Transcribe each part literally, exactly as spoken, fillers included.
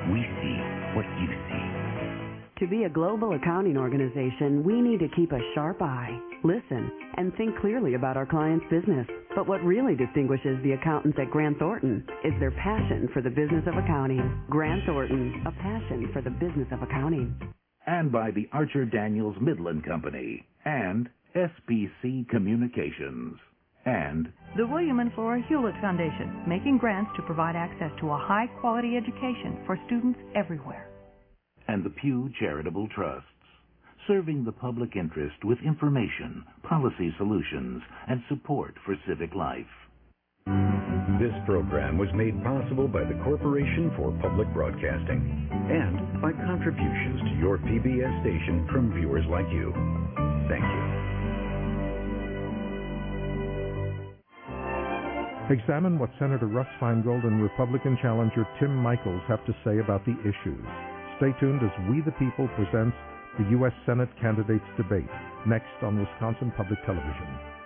We see what you see. To be a global accounting organization, we need to keep a sharp eye, listen, and think clearly about our clients' business. But what really distinguishes the accountants at Grant Thornton is their passion for the business of accounting. Grant Thornton, a passion for the business of accounting. And by the Archer Daniels Midland Company and S B C Communications. And the William and Flora Hewlett Foundation, making grants to provide access to a high-quality education for students everywhere. And the Pew Charitable Trusts, serving the public interest with information, policy solutions, and support for civic life. This program was made possible by the Corporation for Public Broadcasting and by contributions to your P B S station from viewers like you. Thank you. Examine what Senator Russ Feingold and Republican challenger Tim Michels have to say about the issues. Stay tuned as We the People presents the U S Senate Candidates Debate, next on Wisconsin Public Television.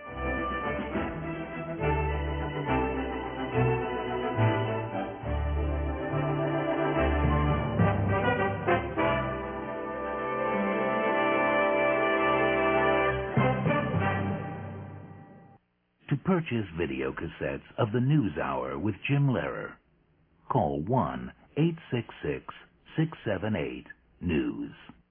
To purchase video cassettes of the News Hour with Jim Lehrer, call one eight six six, six seven eight, news.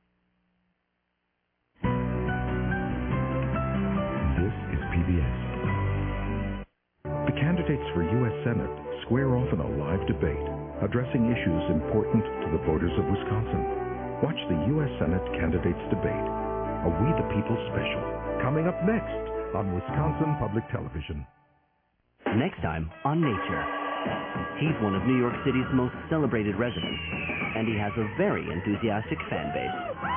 This is P B S. The candidates for U S Senate square off in a live debate, addressing issues important to the voters of Wisconsin. Watch the U S Senate Candidates Debate, a We the People special, coming up next on Wisconsin Public Television. Next time on Nature. He's one of New York City's most celebrated residents, and he has a very enthusiastic fan base.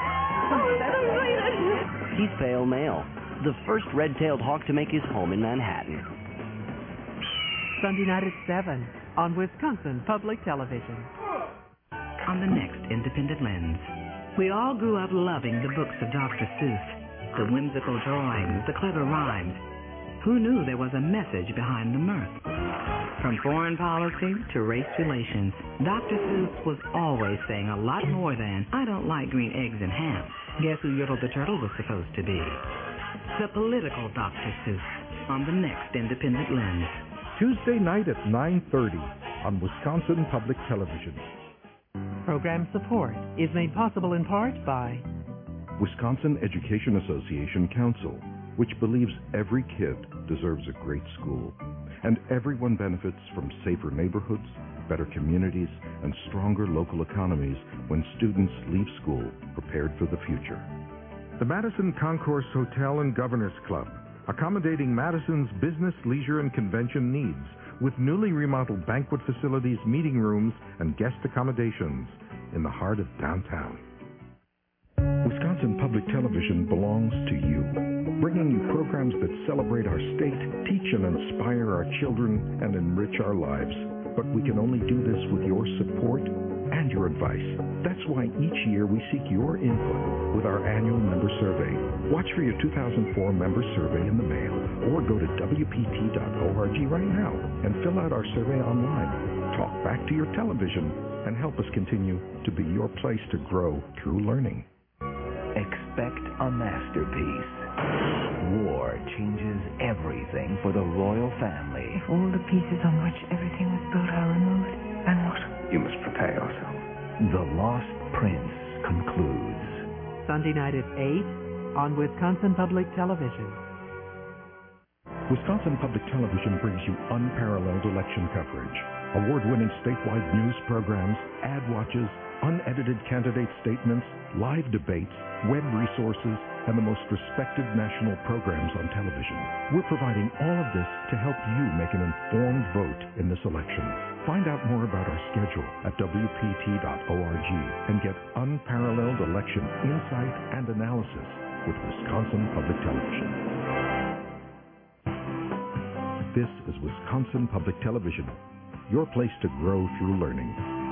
He's pale male, the first red-tailed hawk to make his home in Manhattan. Sunday night at seven on Wisconsin Public Television. On the next Independent Lens, we all grew up loving the books of Doctor Seuss. The whimsical drawings, the clever rhymes. Who knew there was a message behind the mirth? From foreign policy to race relations, Doctor Seuss was always saying a lot more than, I don't like green eggs and ham. Guess who Yertle the Turtle was supposed to be? The political Doctor Seuss on the next Independent Lens. Tuesday night at nine thirty on Wisconsin Public Television. Program support is made possible in part by Wisconsin Education Association Council, which believes every kid deserves a great school, and everyone benefits from safer neighborhoods, better communities, and stronger local economies when students leave school prepared for the future. The Madison Concourse Hotel and Governors Club, accommodating Madison's business, leisure, and convention needs, with newly remodeled banquet facilities, meeting rooms, and guest accommodations in the heart of downtown. Wisconsin Public Television belongs to you, bringing you programs that celebrate our state, teach and inspire our children, and enrich our lives. But we can only do this with your support and your advice. That's why each year we seek your input with our annual member survey. Watch for your two thousand four member survey in the mail, or go to W P T dot org right now and fill out our survey online. Talk back to your television and help us continue to be your place to grow through learning. Expect a masterpiece. War changes everything for the royal family. If all the pieces on which everything was built are removed, then what? You must prepare yourself. The Lost Prince concludes. Sunday night at eight on Wisconsin Public Television. Wisconsin Public Television brings you unparalleled election coverage, award-winning statewide news programs, ad watches, unedited candidate statements, live debates, web resources, and the most respected national programs on television. We're providing all of this to help you make an informed vote in this election. Find out more about our schedule at W P T dot org and get unparalleled election insight and analysis with Wisconsin Public Television. This is Wisconsin Public Television, your place to grow through learning.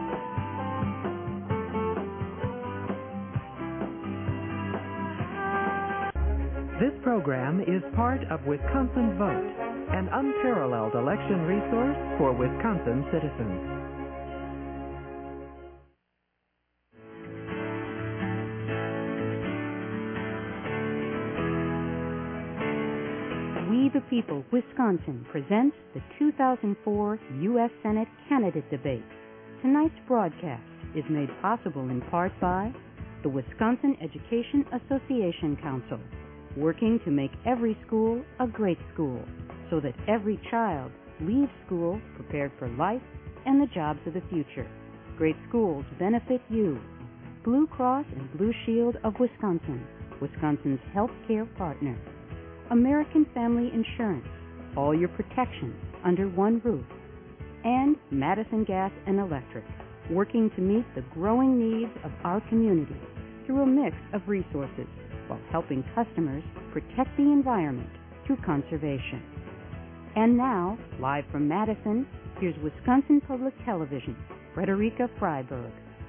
This program is part of Wisconsin Vote, an unparalleled election resource for Wisconsin citizens. people, Wisconsin presents the two thousand four U S Senate Candidate Debate. Tonight's broadcast is made possible in part by the Wisconsin Education Association Council, working to make every school a great school so that every child leaves school prepared for life and the jobs of the future. Great schools benefit you. Blue Cross and Blue Shield of Wisconsin, Wisconsin's health care partner. American Family Insurance, all your protections under one roof. And Madison Gas and Electric, working to meet the growing needs of our community through a mix of resources while helping customers protect the environment through conservation. And now, live from Madison, here's Wisconsin Public Television, Frederica Freiberg.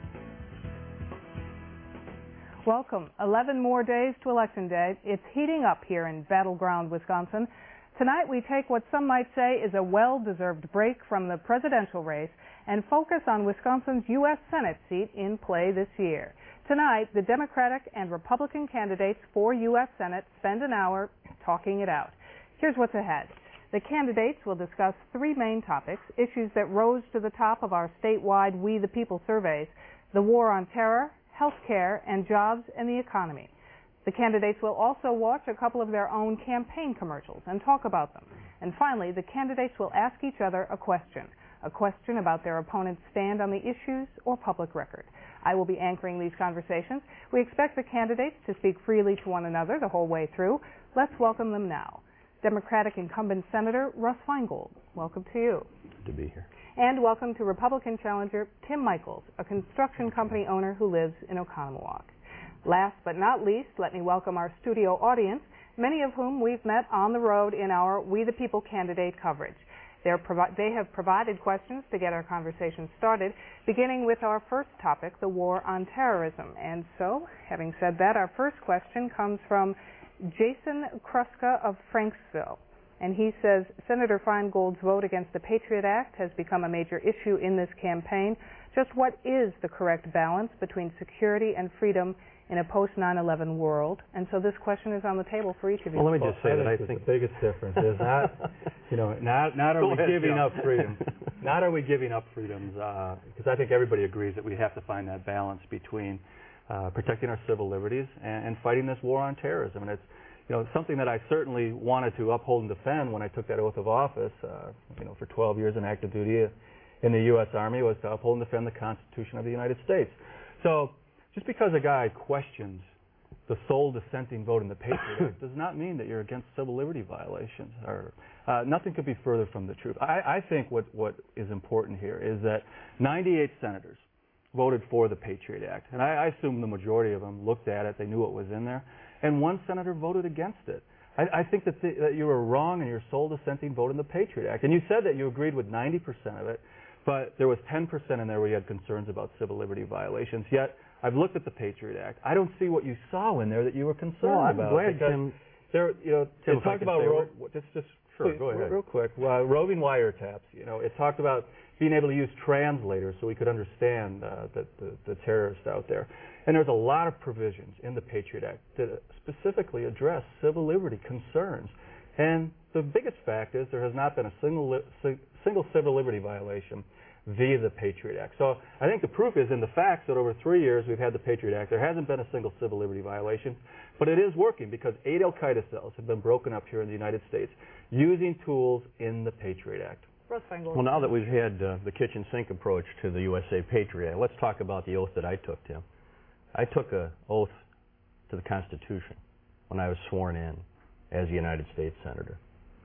Welcome. eleven more days to Election Day. It's heating up here in battleground Wisconsin. Tonight we take what some might say is a well-deserved break from the presidential race and focus on Wisconsin's U S Senate seat in play this year. Tonight, the Democratic and Republican candidates for U S Senate spend an hour talking it out. Here's what's ahead. The candidates will discuss three main topics, issues that rose to the top of our statewide We the People surveys: the war on terror, health care, and jobs and the economy. The candidates will also watch a couple of their own campaign commercials and talk about them. And finally, the candidates will ask each other a question, a question about their opponent's stand on the issues or public record. I will be anchoring these conversations. We expect the candidates to speak freely to one another the whole way through. Let's welcome them now. Democratic incumbent Senator Russ Feingold, welcome to you. Good to be here. And welcome to Republican challenger Tim Michels, a construction company owner who lives in Oconomowoc. Last but not least, let me welcome our studio audience, many of whom we've met on the road in our We the People candidate coverage. They're provi- they have provided questions to get our conversation started, beginning with our first topic, the war on terrorism. And so, having said that, our first question comes from Jason Kruska of Franksville. And he says, Senator Feingold's vote against the Patriot Act has become a major issue in this campaign. Just what is the correct balance between security and freedom in a post nine eleven world? And so this question is on the table for each of you. Well, let me just say that I think the biggest difference is not, you know, not not are we giving up freedom, not are we giving up freedoms, because uh, I think everybody agrees that we have to find that balance between uh, protecting our civil liberties and, and fighting this war on terrorism. And it's, you know, something that I certainly wanted to uphold and defend when I took that oath of office, uh, you know, for twelve years in active duty in the U S Army, was to uphold and defend the Constitution of the United States. So just because a guy questions the sole dissenting vote in the Patriot Act does not mean that you're against civil liberty violations. Or uh, nothing could be further from the truth. I, I think what, what is important here is that ninety-eight senators voted for the Patriot Act, and I, I assume the majority of them looked at it, they knew what was in there, and one senator voted against it. I, I think that, the, that you were wrong in your sole dissenting vote in the Patriot Act. And you said that you agreed with ninety percent of it, but there was ten percent in there where you had concerns about civil liberty violations. Yet, I've looked at the Patriot Act. I don't see what you saw in there that you were concerned well, I'm about. glad, Tim. There, you know, Tim, it talked about ro- just, just sure, please, go ahead. real quick. Uh, roving wiretaps. You know, it talked about being able to use translators so we could understand uh, the, the, the terrorists out there. And there's a lot of provisions in the Patriot Act that specifically address civil liberty concerns. And the biggest fact is there has not been a single li- single civil liberty violation via the Patriot Act. So I think the proof is in the facts that over three years we've had the Patriot Act. There hasn't been a single civil liberty violation, but it is working because eight al-Qaeda cells have been broken up here in the United States using tools in the Patriot Act. Well, now that we've had uh, the kitchen sink approach to the U S A Patriot Act, let's talk about the oath that I took, Tim. I took an oath to the Constitution when I was sworn in as a United States Senator.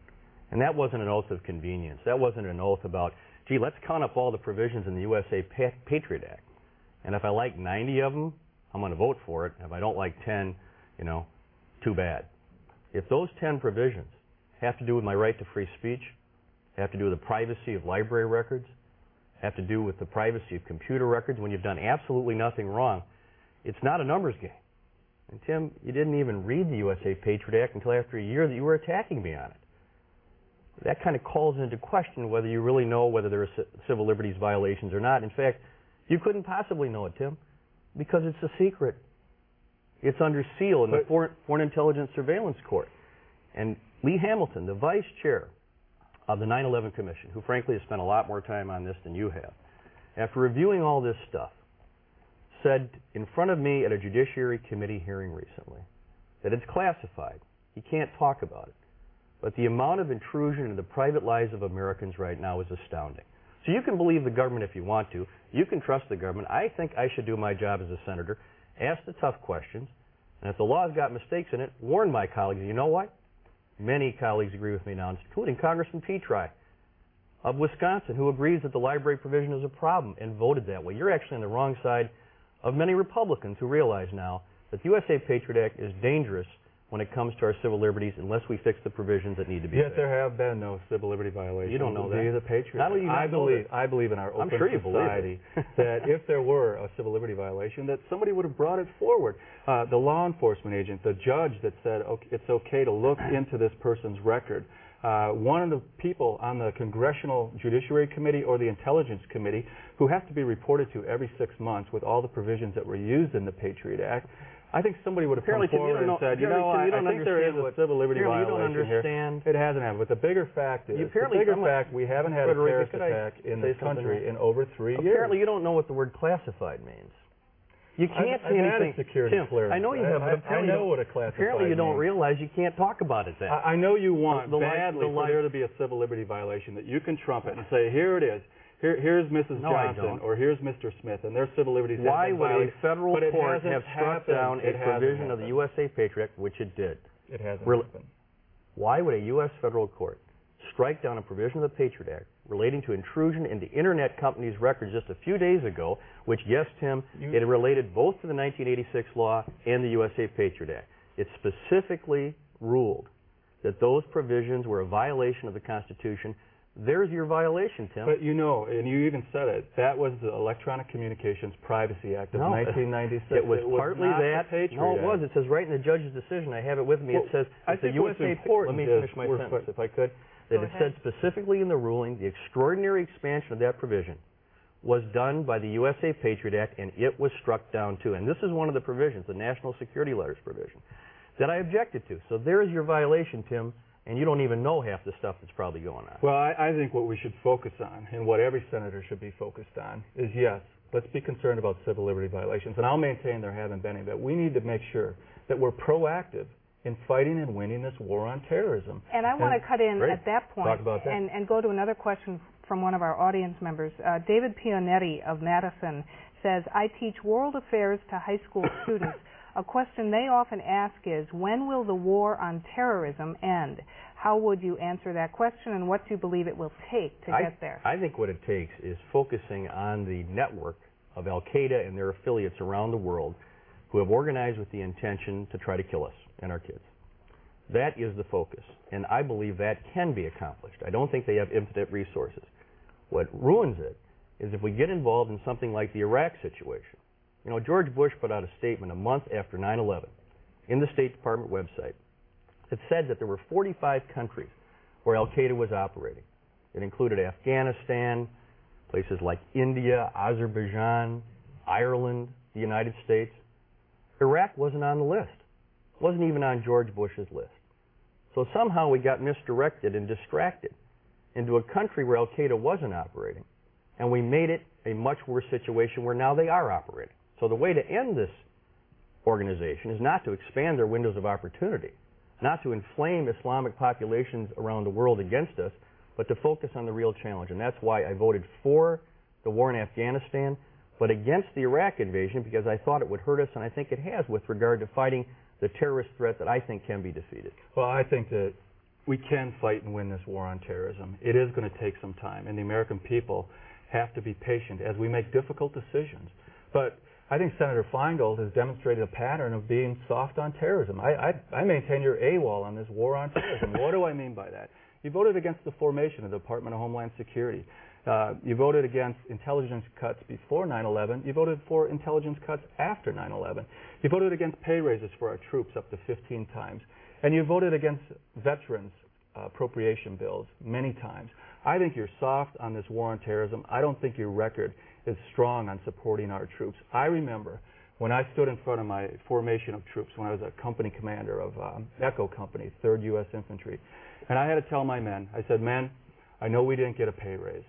And that wasn't an oath of convenience. That wasn't an oath about, gee, let's count up all the provisions in the U S A pa- Patriot Act. And if I like ninety of them, I'm going to vote for it. If I don't like ten, you know, too bad. If those ten provisions have to do with my right to free speech, have to do with the privacy of library records, have to do with the privacy of computer records when you've done absolutely nothing wrong, it's not a numbers game. And Tim, you didn't even read the U S A Patriot Act until after a year that you were attacking me on it. That kind of calls into question whether you really know whether there are civil liberties violations or not. In fact, you couldn't possibly know it, Tim, because it's a secret. It's under seal in the Foreign, Foreign Intelligence Surveillance Court. And Lee Hamilton, the vice chair of the nine eleven Commission, who frankly has spent a lot more time on this than you have, after reviewing all this stuff, said in front of me at a Judiciary Committee hearing recently that it's classified. He can't talk about it. But the amount of intrusion into the private lives of Americans right now is astounding. So you can believe the government if you want to. You can trust the government. I think I should do my job as a senator, ask the tough questions, and if the law's got mistakes in it, warn my colleagues. You know what? Many colleagues agree with me now, including Congressman Petri of Wisconsin, who agrees that the library provision is a problem and voted that way. You're actually on the wrong side of many Republicans who realize now that the U S A Patriot Act is dangerous when it comes to our civil liberties unless we fix the provisions that need to be Yet fixed. there have been no civil liberty violations. You don't know that. Via the Patriot Not only you I know believe that. I believe in our open I'm sure you society believe it. that if there were a civil liberty violation, that somebody would have brought it forward. Uh, the law enforcement agent, the judge that said okay, it's okay to look into this person's record. Uh, one of the people on the Congressional Judiciary Committee or the Intelligence Committee who have to be reported to every six months with all the provisions that were used in the Patriot Act. I think somebody would have apparently, come forward know, and said, you know, I, you don't I think there is a civil liberty you violation don't understand. here. It hasn't happened. But the bigger fact is, You apparently, the bigger I'm fact, we haven't had a terrorist attack in this country in over three apparently years. Apparently you don't know what the word classified means. You can't I've, see I've anything. Had a security Tim, clearance. I know you have, I, but I, I know what a classified apparently you don't means. realize you can't talk about it then. I, I know you want the, the badly the for there to be a civil liberty violation that you can trumpet and say, here it is. Here, here's Missus No, Johnson, or here's Mister Smith, and their civil liberties Why have been would violated. a federal but it court hasn't have struck happened. down a It hasn't provision of the happened. U S A Patriot Act, which it did? It hasn't Rel- happened. Why would a U S federal court strike down a provision of the Patriot Act relating to intrusion into Internet companies' records just a few days ago, which, yes, Tim, You- it related both to the nineteen eighty-six law and the U S A Patriot Act. It specifically ruled that those provisions were a violation of the Constitution. There's your violation, Tim. But you know, and you even said it, that was the Electronic Communications Privacy Act of No, nineteen ninety-six. It was, it was partly not that. The Patriot no, it was. Act. It says right in the judge's decision. I have it with me. Well, it says I that the think U S A. what's important Let me is finish my we're sentence, put- if I could. That Go it ahead. said specifically in the ruling, the extraordinary expansion of that provision was done by the U S A Patriot Act, and it was struck down too. And this is one of the provisions, the National Security Letters provision, that I objected to. So there's your violation, Tim. And you don't even know half the stuff that's probably going on. Well, I, I think what we should focus on, and what every senator should be focused on, is yes, let's be concerned about civil liberty violations. And I'll maintain there haven't been any, but we need to make sure that we're proactive in fighting and winning this war on terrorism. And I want to cut in Great. at that point Talk about that. And, and go to another question from one of our audience members. Uh, David Pionetti of Madison says, I teach world affairs to high school students. A question they often ask is, when will the war on terrorism end? How would you answer that question, and what do you believe it will take to I, get there? I think what it takes is focusing on the network of Al-Qaeda and their affiliates around the world who have organized with the intention to try to kill us and our kids. That is the focus, and I believe that can be accomplished. I don't think they have infinite resources. What ruins it is if we get involved in something like the Iraq situation. You know, George Bush put out a statement a month after nine eleven in the State Department website that said that there were forty-five countries where Al-Qaeda was operating. It included Afghanistan, places like India, Azerbaijan, Ireland, the United States. Iraq wasn't on the list. It wasn't even on George Bush's list. So somehow we got misdirected and distracted into a country where Al-Qaeda wasn't operating, and we made it a much worse situation where now they are operating. So the way to end this organization is not to expand their windows of opportunity, not to inflame Islamic populations around the world against us, but to focus on the real challenge. And that's why I voted for the war in Afghanistan, but against the Iraq invasion, because I thought it would hurt us, and I think it has with regard to fighting the terrorist threat that I think can be defeated. Well, I think that we can fight and win this war on terrorism. It is going to take some time, and the American people have to be patient as we make difficult decisions. But I think Senator Feingold has demonstrated a pattern of being soft on terrorism. I, I, I maintain you're AWOL on this war on terrorism. What do I mean by that? You voted against the formation of the Department of Homeland Security. Uh, you voted against intelligence cuts before nine eleven. You voted for intelligence cuts after nine eleven. You voted against pay raises for our troops up to fifteen times. And you voted against veterans' uh, appropriation bills many times. I think you're soft on this war on terrorism. I don't think your record is strong on supporting our troops. I remember when I stood in front of my formation of troops, when I was a company commander of um, Echo Company, third U S Infantry, and I had to tell my men, I said, men, I know we didn't get a pay raise.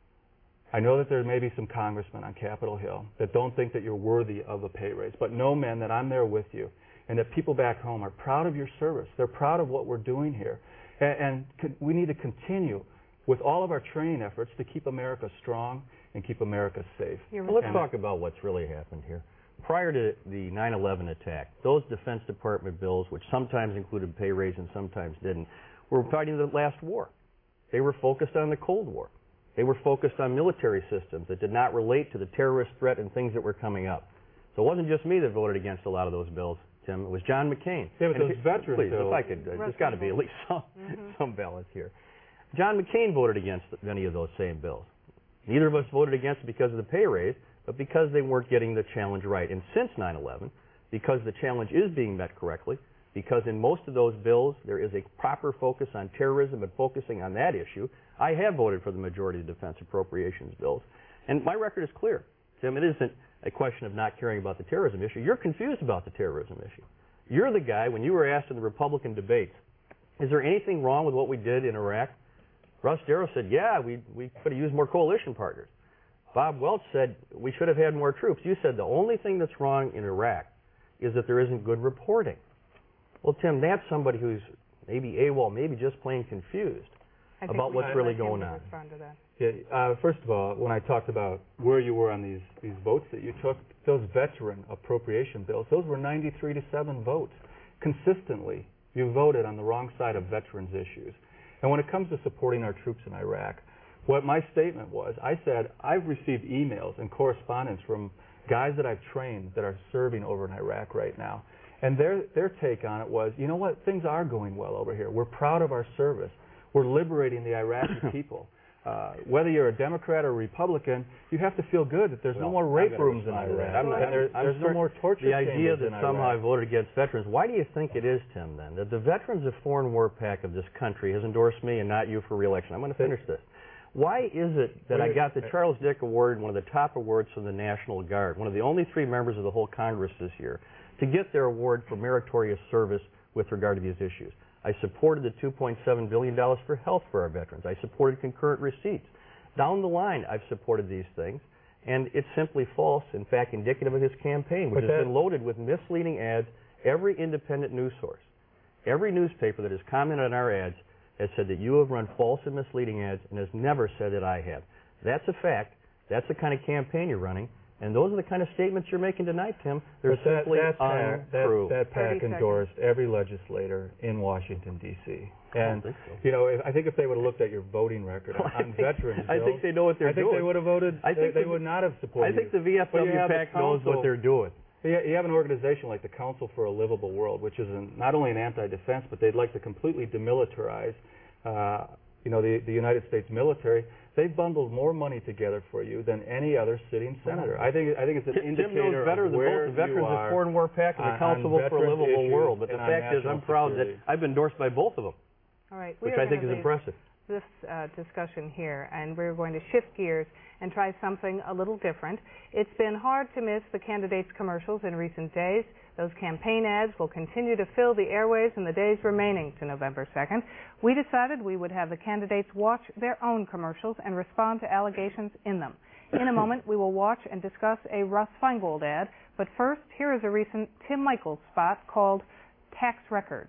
I know that there may be some congressmen on Capitol Hill that don't think that you're worthy of a pay raise, but know, men, that I'm there with you, and that people back home are proud of your service. They're proud of what we're doing here. And, and we need to continue with all of our training efforts to keep America strong and keep America safe. Well, let's talk about what's really happened here. Prior to the nine eleven attack, those Defense Department bills, which sometimes included pay raise and sometimes didn't, were fighting the last war. They were focused on the Cold War. They were focused on military systems that did not relate to the terrorist threat and things that were coming up. So it wasn't just me that voted against a lot of those bills, Tim. It was John McCain. Yeah, but and those if, veteran please, bills. if I could, uh, there's got to be at least some, mm-hmm. some balance here. John McCain voted against many of those same bills. Neither of us voted against it because of the pay raise, but because they weren't getting the challenge right. And since nine eleven, because the challenge is being met correctly, because in most of those bills there is a proper focus on terrorism and focusing on that issue, I have voted for the majority of defense appropriations bills. And my record is clear, Tim. It isn't a question of not caring about the terrorism issue. You're confused about the terrorism issue. You're the guy, when you were asked in the Republican debates, is there anything wrong with what we did in Iraq? Russ Darrow said, yeah, we, we could have used more coalition partners. Bob Welch said, we should have had more troops. You said the only thing that's wrong in Iraq is that there isn't good reporting. Well, Tim, that's somebody who's maybe AWOL, maybe just plain confused about what's really going on. Yeah, uh, first of all, when I talked about where you were on these, these votes that you took, those veteran appropriation bills, those were ninety-three to seven votes. Consistently, you voted on the wrong side of veterans issues. And when it comes to supporting our troops in Iraq, what my statement was, I said, I've received emails and correspondence from guys that I've trained that are serving over in Iraq right now. And their, their take on it was, you know what, things are going well over here. We're proud of our service. We're liberating the Iraqi people. Uh, whether you're a Democrat or a Republican, you have to feel good that there's well, no more rape rooms in Iraq. I'm, and there, I'm there's no more torture The idea that somehow Iraq. I voted against veterans, why do you think it is, Tim, then, that the Veterans of Foreign War PAC of this country has endorsed me and not you for re-election? I'm going to finish this. Why is it that I got the Charles Dick Award, one of the top awards from the National Guard, one of the only three members of the whole Congress this year, to get their award for meritorious service with regard to these issues? I supported the two point seven billion dollars for health for our veterans. I supported concurrent receipts. Down the line, I've supported these things, and it's simply false, in fact, indicative of his campaign, which but has been loaded with misleading ads. Every independent news source, every newspaper that has commented on our ads has said that you have run false and misleading ads and has never said that I have. That's a fact. That's the kind of campaign you're running. And those are the kind of statements you're making tonight, Tim. They're but that, simply that untrue. That, that PAC endorsed every legislator in Washington, D C And, I so. you know, if, I think if they would have looked at your voting record on, on think, veterans bills, I think they know what they're I think doing. they would have voted, I think they, the, they would not have supported I think you. the V F W PAC knows what they're doing. You have an organization like the Council for a Livable World, which is an, not only an anti-defense, but they'd like to completely demilitarize uh, you know, the, the United States military. They've bundled more money together for you than any other sitting senator. I think I think it's an Tim indicator knows better of than where both the Veterans you of Foreign War PAC and the Council for a Livable World. But the fact is, I'm proud security. that I've been endorsed by both of them, All right, we which are I think is leave impressive. This uh, discussion here, and we're going to shift gears and try something a little different. It's been hard to miss the candidates' commercials in recent days. Those campaign ads will continue to fill the airwaves in the days remaining to November second. We decided we would have the candidates watch their own commercials and respond to allegations in them. In a moment, we will watch and discuss a Russ Feingold ad, but first, here is a recent Tim Michels spot called Tax Records.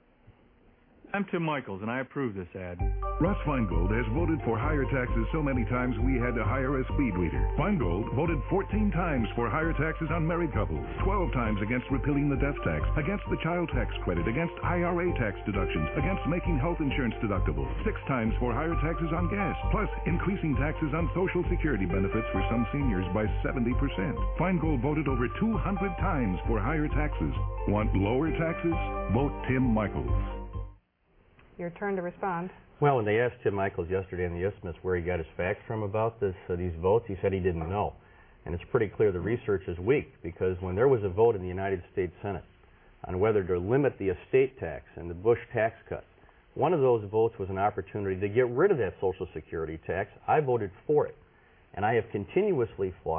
I'm Tim Michels, and I approve this ad. Russ Feingold has voted for higher taxes so many times we had to hire a speed reader. Feingold voted fourteen times for higher taxes on married couples, twelve times against repealing the death tax, against the child tax credit, against I R A tax deductions, against making health insurance deductible, six times for higher taxes on gas, plus increasing taxes on Social Security benefits for some seniors by seventy percent. Feingold voted over two hundred times for higher taxes. Want lower taxes? Vote Tim Michels. Your turn to respond. Well, when they asked Tim Michels yesterday in the Isthmus where he got his facts from about this, uh, these votes, he said he didn't know. And it's pretty clear the research is weak, because when there was a vote in the United States Senate on whether to limit the estate tax and the Bush tax cut, one of those votes was an opportunity to get rid of that Social Security tax. I voted for it. And I have continuously fought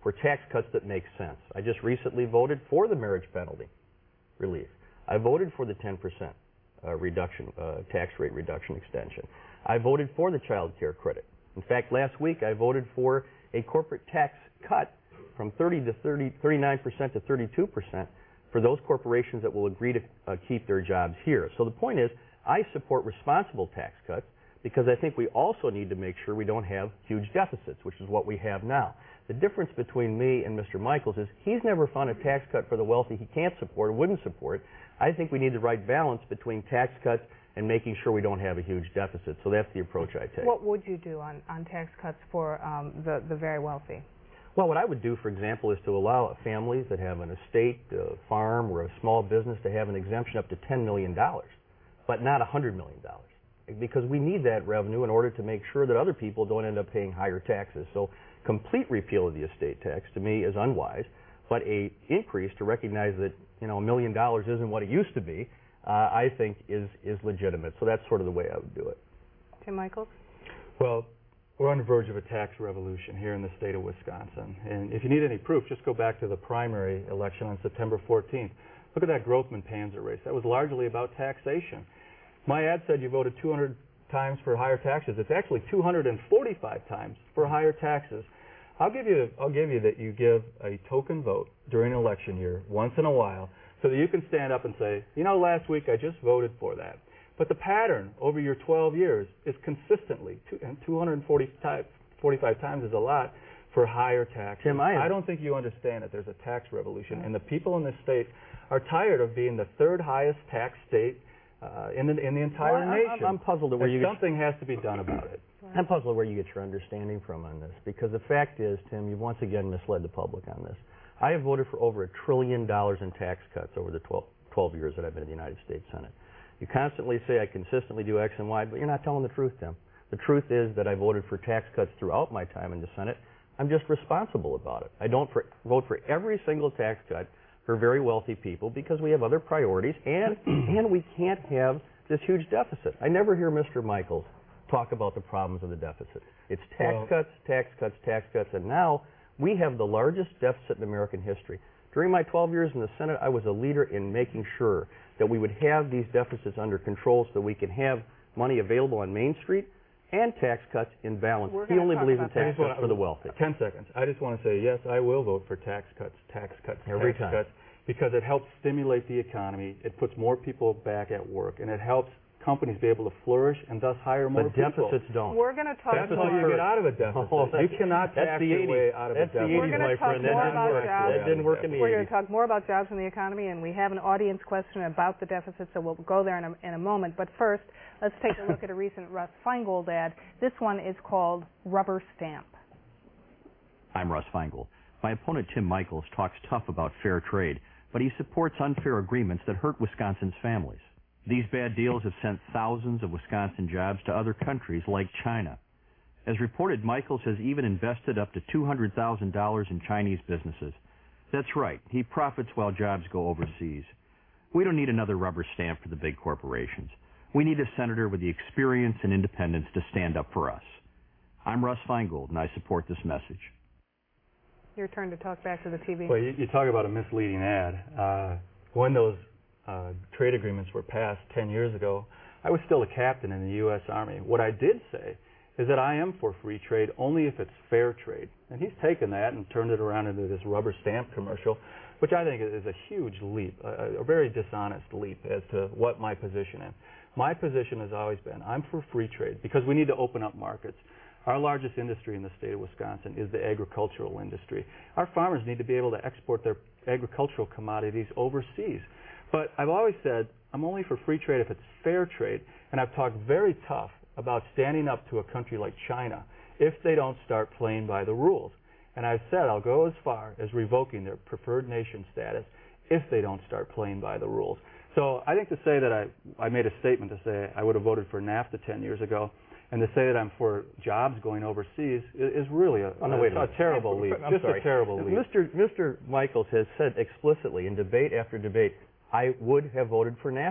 for tax cuts that make sense. I just recently voted for the marriage penalty relief. I voted for the ten percent uh, reduction, uh, tax rate reduction extension. I voted for the child care credit. In fact, last week I voted for a corporate tax cut from thirty to thirty, thirty-nine percent to thirty-two percent for those corporations that will agree to uh, keep their jobs here. So the point is, I support responsible tax cuts because I think we also need to make sure we don't have huge deficits, which is what we have now. The difference between me and Mister Michaels is he's never found a tax cut for the wealthy he can't support or wouldn't support. I think we need the right balance between tax cuts and making sure we don't have a huge deficit. So that's the approach I take. What would you do on, on tax cuts for um, the, the very wealthy? Well, what I would do, for example, is to allow families that have an estate, a farm, or a small business to have an exemption up to ten million dollars, but not one hundred million dollars, because we need that revenue in order to make sure that other people don't end up paying higher taxes. So complete repeal of the estate tax, to me, is unwise, but a increase to recognize that, you know, a million dollars isn't what it used to be, uh, I think is, is legitimate. So that's sort of the way I would do it. Tim Michaels? Well, we're on the verge of a tax revolution here in the state of Wisconsin. And if you need any proof, just go back to the primary election on September fourteenth. Look at that Grothman-Panzer race. That was largely about taxation. My ad said you voted two hundred times for higher taxes. It's actually two hundred forty-five times for higher taxes. I'll give you, I'll give you that you give a token vote during an election year once in a while so that you can stand up and say, you know, last week I just voted for that. But the pattern over your twelve years is consistently, and two hundred forty-five times is a lot, for higher taxes. Tim, I, I don't think you understand that there's a tax revolution, and the people in this state are tired of being the third highest tax state uh, in, the, in the entire well, nation. I'm, I'm puzzled at where and you something has to be done about it. I'm puzzled at where you get your understanding from on this, because the fact is, Tim, you've once again misled the public on this. I have voted for over a trillion dollars in tax cuts over the twelve, twelve years that I've been in the United States Senate. You constantly say I consistently do X and Y, but you're not telling the truth, Tim. The truth is that I voted for tax cuts throughout my time in the Senate. I'm just responsible about it. I don't for, vote for every single tax cut for very wealthy people because we have other priorities, and and we can't have this huge deficit. I never hear Mister Michaels talk about the problems of the deficit. It's tax well, cuts, tax cuts, tax cuts, and now we have the largest deficit in American history. During my twelve years in the Senate, I was a leader in making sure that we would have these deficits under control so that we can have money available on Main Street and tax cuts in balance. We're he only believes in tax cuts wanna, for the wealthy. Ten seconds. I just want to say, yes, I will vote for tax cuts, tax cuts, Every tax time. cuts, because it helps stimulate the economy, it puts more people back at work, and it helps companies be able to flourish and thus hire more but people. deficits don't. We're going to talk That's more. how you get out of a deficit. Oh, you cannot tax your way out of that's a deficit. The We're eighties, going to my talk friend. more That about didn't work. jobs. That didn't work in the We're eighties. going to talk more about jobs and the economy, and we have an audience question about the deficit, so we'll go there in a, in a moment. But first, let's take a look at a recent Russ Feingold ad. This one is called Rubber Stamp. I'm Russ Feingold. My opponent, Tim Michaels, talks tough about fair trade, but he supports unfair agreements that hurt Wisconsin's families. These bad deals have sent thousands of Wisconsin jobs to other countries like China. As reported, Michaels has even invested up to two hundred thousand dollars in Chinese businesses. That's right, he profits while jobs go overseas. We don't need another rubber stamp for the big corporations. We need a senator with the experience and independence to stand up for us. I'm Russ Feingold, and I support this message. Your turn to talk back to the T V. Well, you, you talk about a misleading ad. Uh, when those uh, trade agreements were passed ten years ago, I was still a captain in the U S Army. What I did say is that I am for free trade only if it's fair trade. And he's taken that and turned it around into this rubber stamp commercial, which I think is a huge leap, a, a very dishonest leap as to what my position is. My position has always been I'm for free trade because we need to open up markets. Our largest industry in the state of Wisconsin is the agricultural industry. Our farmers need to be able to export their agricultural commodities overseas. But I've always said I'm only for free trade if it's fair trade, and I've talked very tough about standing up to a country like China if they don't start playing by the rules. And I've said I'll go as far as revoking their preferred nation status if they don't start playing by the rules. So I think to say that I, I made a statement to say I would have voted for NAFTA ten years ago, and to say that I'm for jobs going overseas is really a, oh, no, a, wait a, a terrible leap. I'm Just sorry. a terrible leap. Mister Mister Michaels has said explicitly in debate after debate, I would have voted for NAFTA.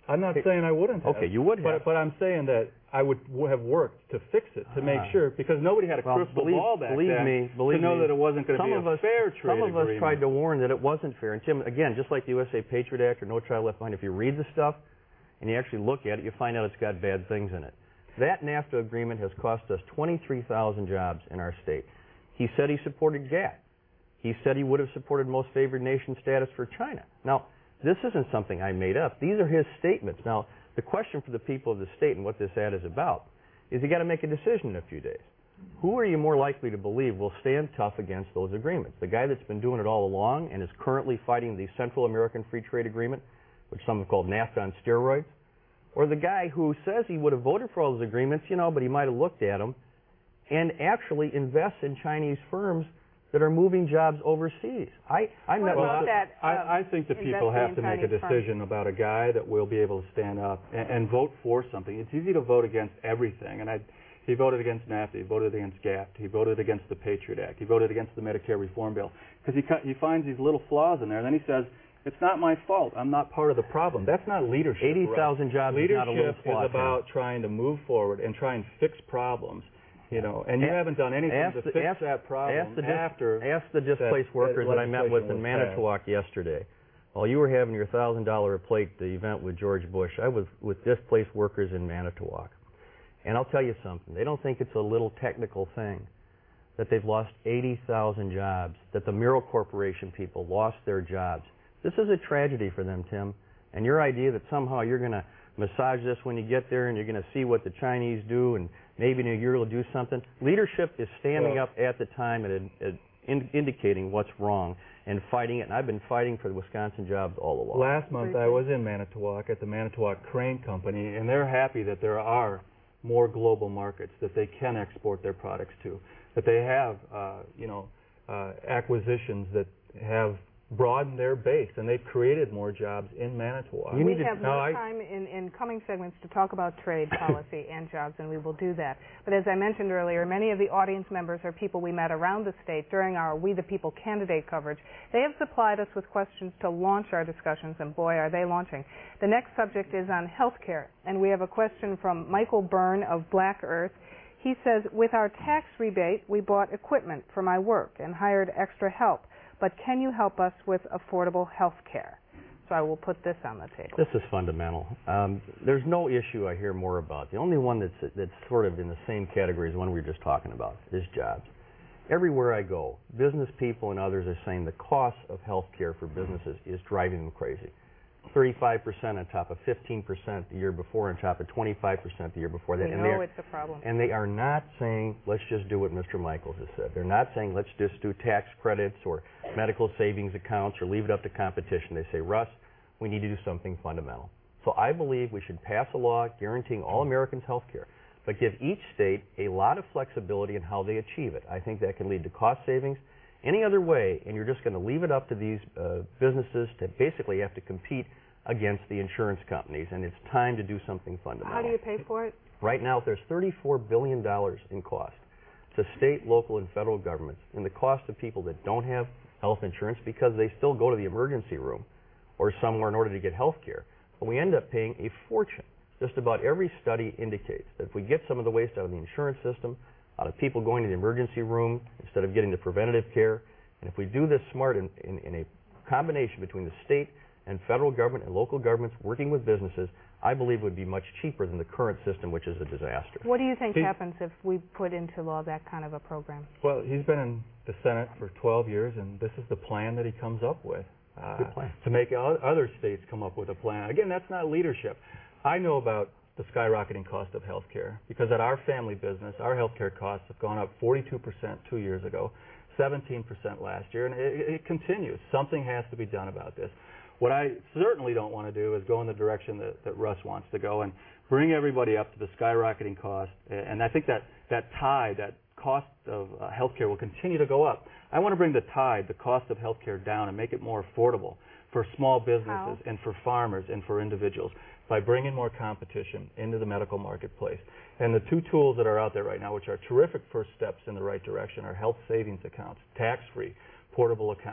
I'm not Hey, saying I wouldn't have. Okay, you would have. But, but I'm saying that I would w- have worked to fix it, to make Ah. sure, because nobody had a Well, crystal believe, ball back believe then me, believe to know me, that it wasn't going to some be of a us, fair trade Some of agreement. us tried to warn that it wasn't fair. And Tim, again, just like the U S A Patriot Act or No Child Left Behind, if you read the stuff and you actually look at it, you find out it's got bad things in it. That NAFTA agreement has cost us twenty-three thousand jobs in our state. He said he supported GATT. He said he would have supported most favored nation status for China. Now, this isn't something I made up. These are his statements. Now, the question for the people of the state and what this ad is about is you got to make a decision in a few days. Who are you more likely to believe will stand tough against those agreements? The guy that's been doing it all along and is currently fighting the Central American Free Trade Agreement, which some have called NAFTA on steroids, or the guy who says he would have voted for all those agreements, you know, but he might have looked at them and actually invests in Chinese firms that are moving jobs overseas. I, I met What about with that, uh, I, I think that people investing have in to make a Chinese firms? decision about a guy that will be able to stand up and, and vote for something. It's easy to vote against everything, and I, he voted against NAFTA, he voted against GATT, he voted against the Patriot Act, he voted against the Medicare Reform Bill, because he, cut, he finds these little flaws in there, and then he says, it's not my fault, I'm not part of the problem. That's not leadership. eighty thousand jobs is not a little Leadership flaw, is about trying to move forward and try and fix problems. You know, and you Ask- haven't done anything ask to the- fix ask- that problem ask the dis- after Ask the displaced that- workers that that I met with legislation in was passed. Manitowoc yesterday. While you were having your one thousand dollars a plate, the event with George Bush, I was with displaced workers in Manitowoc. And I'll tell you something. They don't think it's a little technical thing that they've lost eighty thousand jobs, that the Miro Corporation people lost their jobs. This is a tragedy for them, Tim. And your idea that somehow you're going to massage this when you get there and you're going to see what the Chinese do and maybe in a year you'll do something. Leadership is standing Well, up at the time and and in, indicating what's wrong and fighting it. And I've been fighting for the Wisconsin jobs all along. Last month I was in Manitowoc at the Manitowoc Crane Company, and they're happy that there are more global markets that they can export their products to, that they have, uh, you know, uh, acquisitions that have broadened their base, and they've created more jobs in Manitowoc. We have Now, more I- time in, in coming segments to talk about trade policy and jobs, and we will do that. But as I mentioned earlier, many of the audience members are people we met around the state during our We the People candidate coverage. They have supplied us with questions to launch our discussions, and boy, are they launching. The next subject is on health care, and we have a question from Michael Byrne of Black Earth. He says, with our tax rebate, we bought equipment for my work and hired extra help. But can you help us with affordable health care? So I will put this on the table. This is fundamental. Um, there's no issue I hear more about. The only one that's that's sort of in the same category as the one we were just talking about is jobs. Everywhere I go, business people and others are saying the cost of health care for businesses is driving them crazy. thirty-five percent on top of fifteen percent the year before, on top of twenty-five percent the year before that. We and know they're- it's a problem. And they are not saying, let's just do what Mister Michaels has said. They're not saying, let's just do tax credits or medical savings accounts or leave it up to competition. They say, Russ, we need to do something fundamental. So I believe we should pass a law guaranteeing all Americans health care, but give each state a lot of flexibility in how they achieve it. I think that can lead to cost savings. Any other way, and you're just going to leave it up to these uh, businesses to basically have to compete against the insurance companies, and it's time to do something fundamental. How do you pay for it? Right now, there's thirty-four billion dollars in cost to state, local, and federal governments in the cost of people that don't have health insurance because they still go to the emergency room or somewhere in order to get health care. But we end up paying a fortune. Just about every study indicates that if we get some of the waste out of the insurance system, out of people going to the emergency room instead of getting the preventative care, and if we do this smart in, in, in a combination between the state and federal government and local governments working with businesses, I believe it would be much cheaper than the current system, which is a disaster. What do you think He- happens if we put into law that kind of a program? Well, he's been in the Senate for twelve years, and this is the plan that he comes up with. Uh, Good plan. To make o- other states come up with a plan. Again, that's not leadership. I know about the skyrocketing cost of health care because at our family business, our health care costs have gone up forty-two percent two years ago, seventeen percent last year, and it, it continues. Something has to be done about this. What I certainly don't want to do is go in the direction that, that Russ wants to go and bring everybody up to the skyrocketing cost. And I think that, that tide, that cost of uh, healthcare will continue to go up. I want to bring the tide, the cost of healthcare down and make it more affordable for small businesses How? and for farmers and for individuals by bringing more competition into the medical marketplace. And the two tools that are out there right now, which are terrific first steps in the right direction, are health savings accounts, tax-free, portable accounts.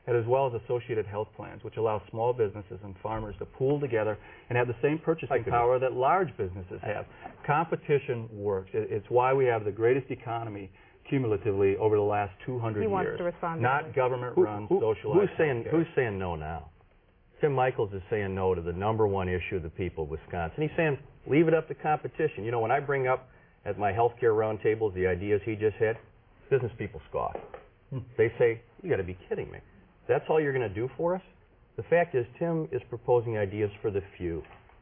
and as well as associated health plans, which allow small businesses and farmers to pool together and have the same purchasing power that large businesses have. Competition works. It's why we have the greatest economy cumulatively over the last two hundred he years. Wants to respond Not government-run, who, who, socialized who's saying, healthcare. who's saying no now? Tim Michels is saying no to the number one issue of the people of Wisconsin. He's saying leave it up to competition. You know, when I bring up at my healthcare roundtables the ideas he just had, business people scoff. They say, you got to be kidding me. That's all you're going to do for us? The fact is, Tim is proposing ideas for the few.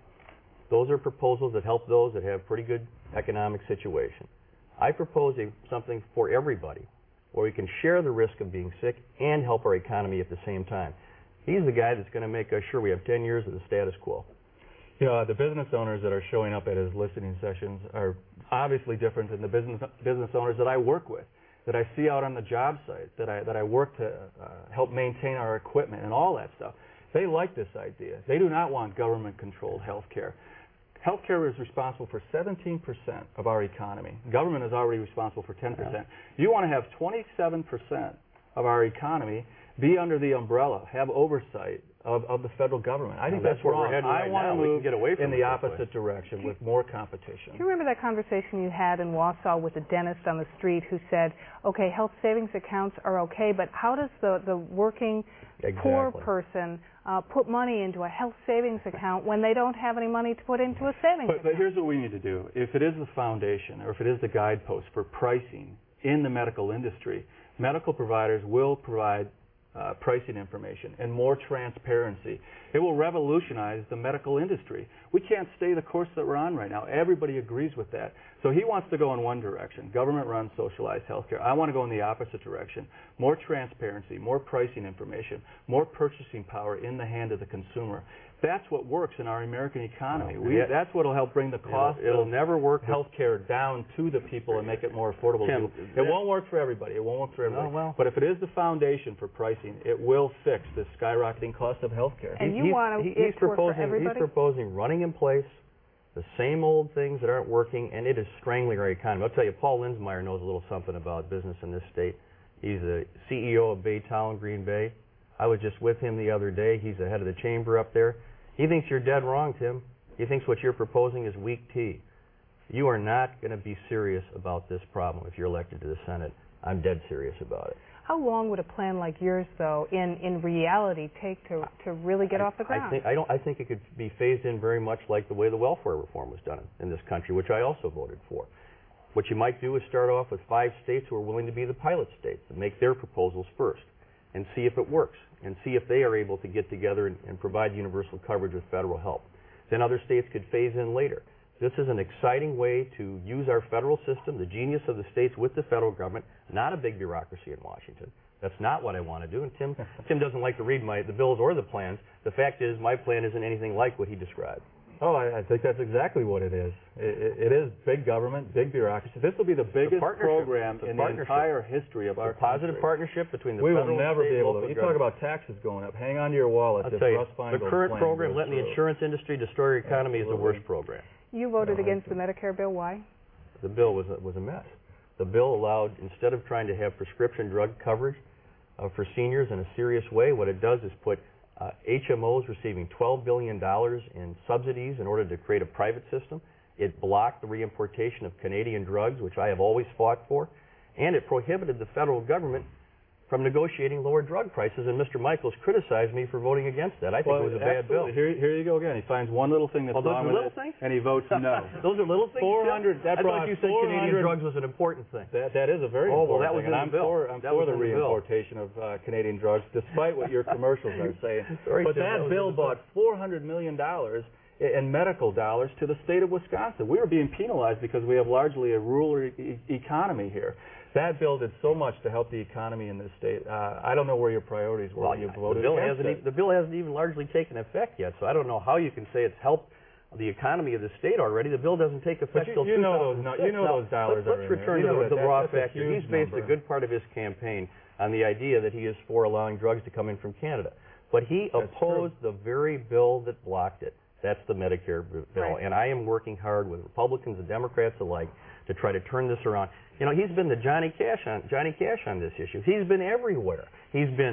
Those are proposals that help those that have pretty good economic situation. I propose a, something for everybody, where we can share the risk of being sick and help our economy at the same time. He's the guy that's going to make sure we have ten years of the status quo. You know, the business owners that are showing up at his listening sessions are obviously different than the business business owners that I work with, that I see out on the job site, that I that I work to uh, help maintain our equipment and all that stuff. They like this idea. They do not want government-controlled health care. Healthcare is responsible for seventeen percent of our economy. Government is already responsible for ten percent. You want to have twenty-seven percent of our economy be under the umbrella, have oversight of, of the federal government. I think no, that's, that's where wrong. we're heading right I want now. to We move can get away from in it the this opposite way. direction with more competition. Do you remember that conversation you had in Wausau with the dentist on the street who said, okay, health savings accounts are okay, but how does the, the working exactly. poor person uh, put money into a health savings account when they don't have any money to put into a savings but, account? But here's what we need to do. If it is the foundation or if it is the guidepost for pricing in the medical industry, medical providers will provide Uh, pricing information and more transparency. It will revolutionize the medical industry. We can't stay the course that we're on right now. Everybody agrees with that. So he wants to go in one direction, government-run socialized healthcare. I want to go in the opposite direction. More transparency, more pricing information, more purchasing power in the hand of the consumer. That's what works in our American economy. We, Yeah. That's what will help bring the cost It'll, it'll of never work healthcare down to the people and make it more affordable. Tim, to people. It won't work for everybody. It won't work for everybody. Oh, well. But if it is the foundation for pricing, it will fix this skyrocketing cost of healthcare. And you he's, want he, it he's to work for proposing, everybody? He's proposing running in place the same old things that aren't working, and it is strangling our economy. I'll tell you, Paul Linsmeyer knows a little something about business in this state. He's the C E O of Baytown, Green Bay. I was just with him the other day. He's the head of the chamber up there. He thinks you're dead wrong, Tim. He thinks what you're proposing is weak tea. You are not going to be serious about this problem if you're elected to the Senate. I'm dead serious about it. How long would a plan like yours, though, in, in reality, take to, to really get I, off the ground? I think, I, don't, I think it could be phased in very much like the way the welfare reform was done in this country, which I also voted for. What you might do is start off with five states who are willing to be the pilot states and make their proposals first and see if it works and see if they are able to get together and, and provide universal coverage with federal help. Then other states could phase in later. This is an exciting way to use our federal system, the genius of the states with the federal government, not a big bureaucracy in Washington. That's not what I want to do. And Tim, Tim doesn't like to read my, the bills or the plans. The fact is my plan isn't anything like what he described. Oh, I, I think that's exactly what it is. It, it, it is big government, big bureaucracy. This will be the biggest the program the in the entire history of our the positive country. partnership between the we federal will never and state be able and to. local You talk government. about taxes going up. Hang on to your wallet. I'll if tell you, Russ Feingold's the current plan program, goes letting the through. insurance industry destroy our economy, Absolutely. is the worst program. You voted No, against the Medicare bill. Why? The bill was a, was a mess. The bill allowed, instead of trying to have prescription drug coverage uh, for seniors in a serious way, what it does is put uh, H M Os receiving twelve billion dollars in subsidies in order to create a private system. It blocked the reimportation of Canadian drugs, which I have always fought for, and it prohibited the federal government from negotiating lower drug prices, and Mister Michels criticized me for voting against that. I think well, it was a bad bill. Here, here you go again. He finds one little thing that's well, those wrong are with little it, things? and he votes no. Those are little things. four hundred. That I brought thought you said Canadian drugs was an important thing. That, that is a very oh, important well, that was thing. in and the I'm bill. for, I'm that for was the in the reimportation of uh, Canadian drugs, despite what your commercials are saying. Sorry, but Tim, that, that bill bought four hundred million dollars in medical dollars to the state of Wisconsin. We were being penalized because we have largely a rural e- economy here. That bill did so much to help the economy in this state. Uh, I don't know where your priorities were well, when you voted the bill against hasn't it. e- the bill hasn't even largely taken effect yet, so I don't know how you can say it's helped the economy of the state already. The bill doesn't take effect you, till you know those, two thousand six. no, you know now, those dollars let's, are let's in return there. to You the, know the that, raw that's a factor. huge He's based number. a good part of his campaign on the idea that he is for allowing drugs to come in from Canada. But he That's opposed true. the very bill that blocked it. That's the Medicare bill. Right. And I am working hard with Republicans and Democrats alike to try to turn this around. You know, he's been the Johnny Cash on Johnny Cash on this issue. He's been everywhere. He's been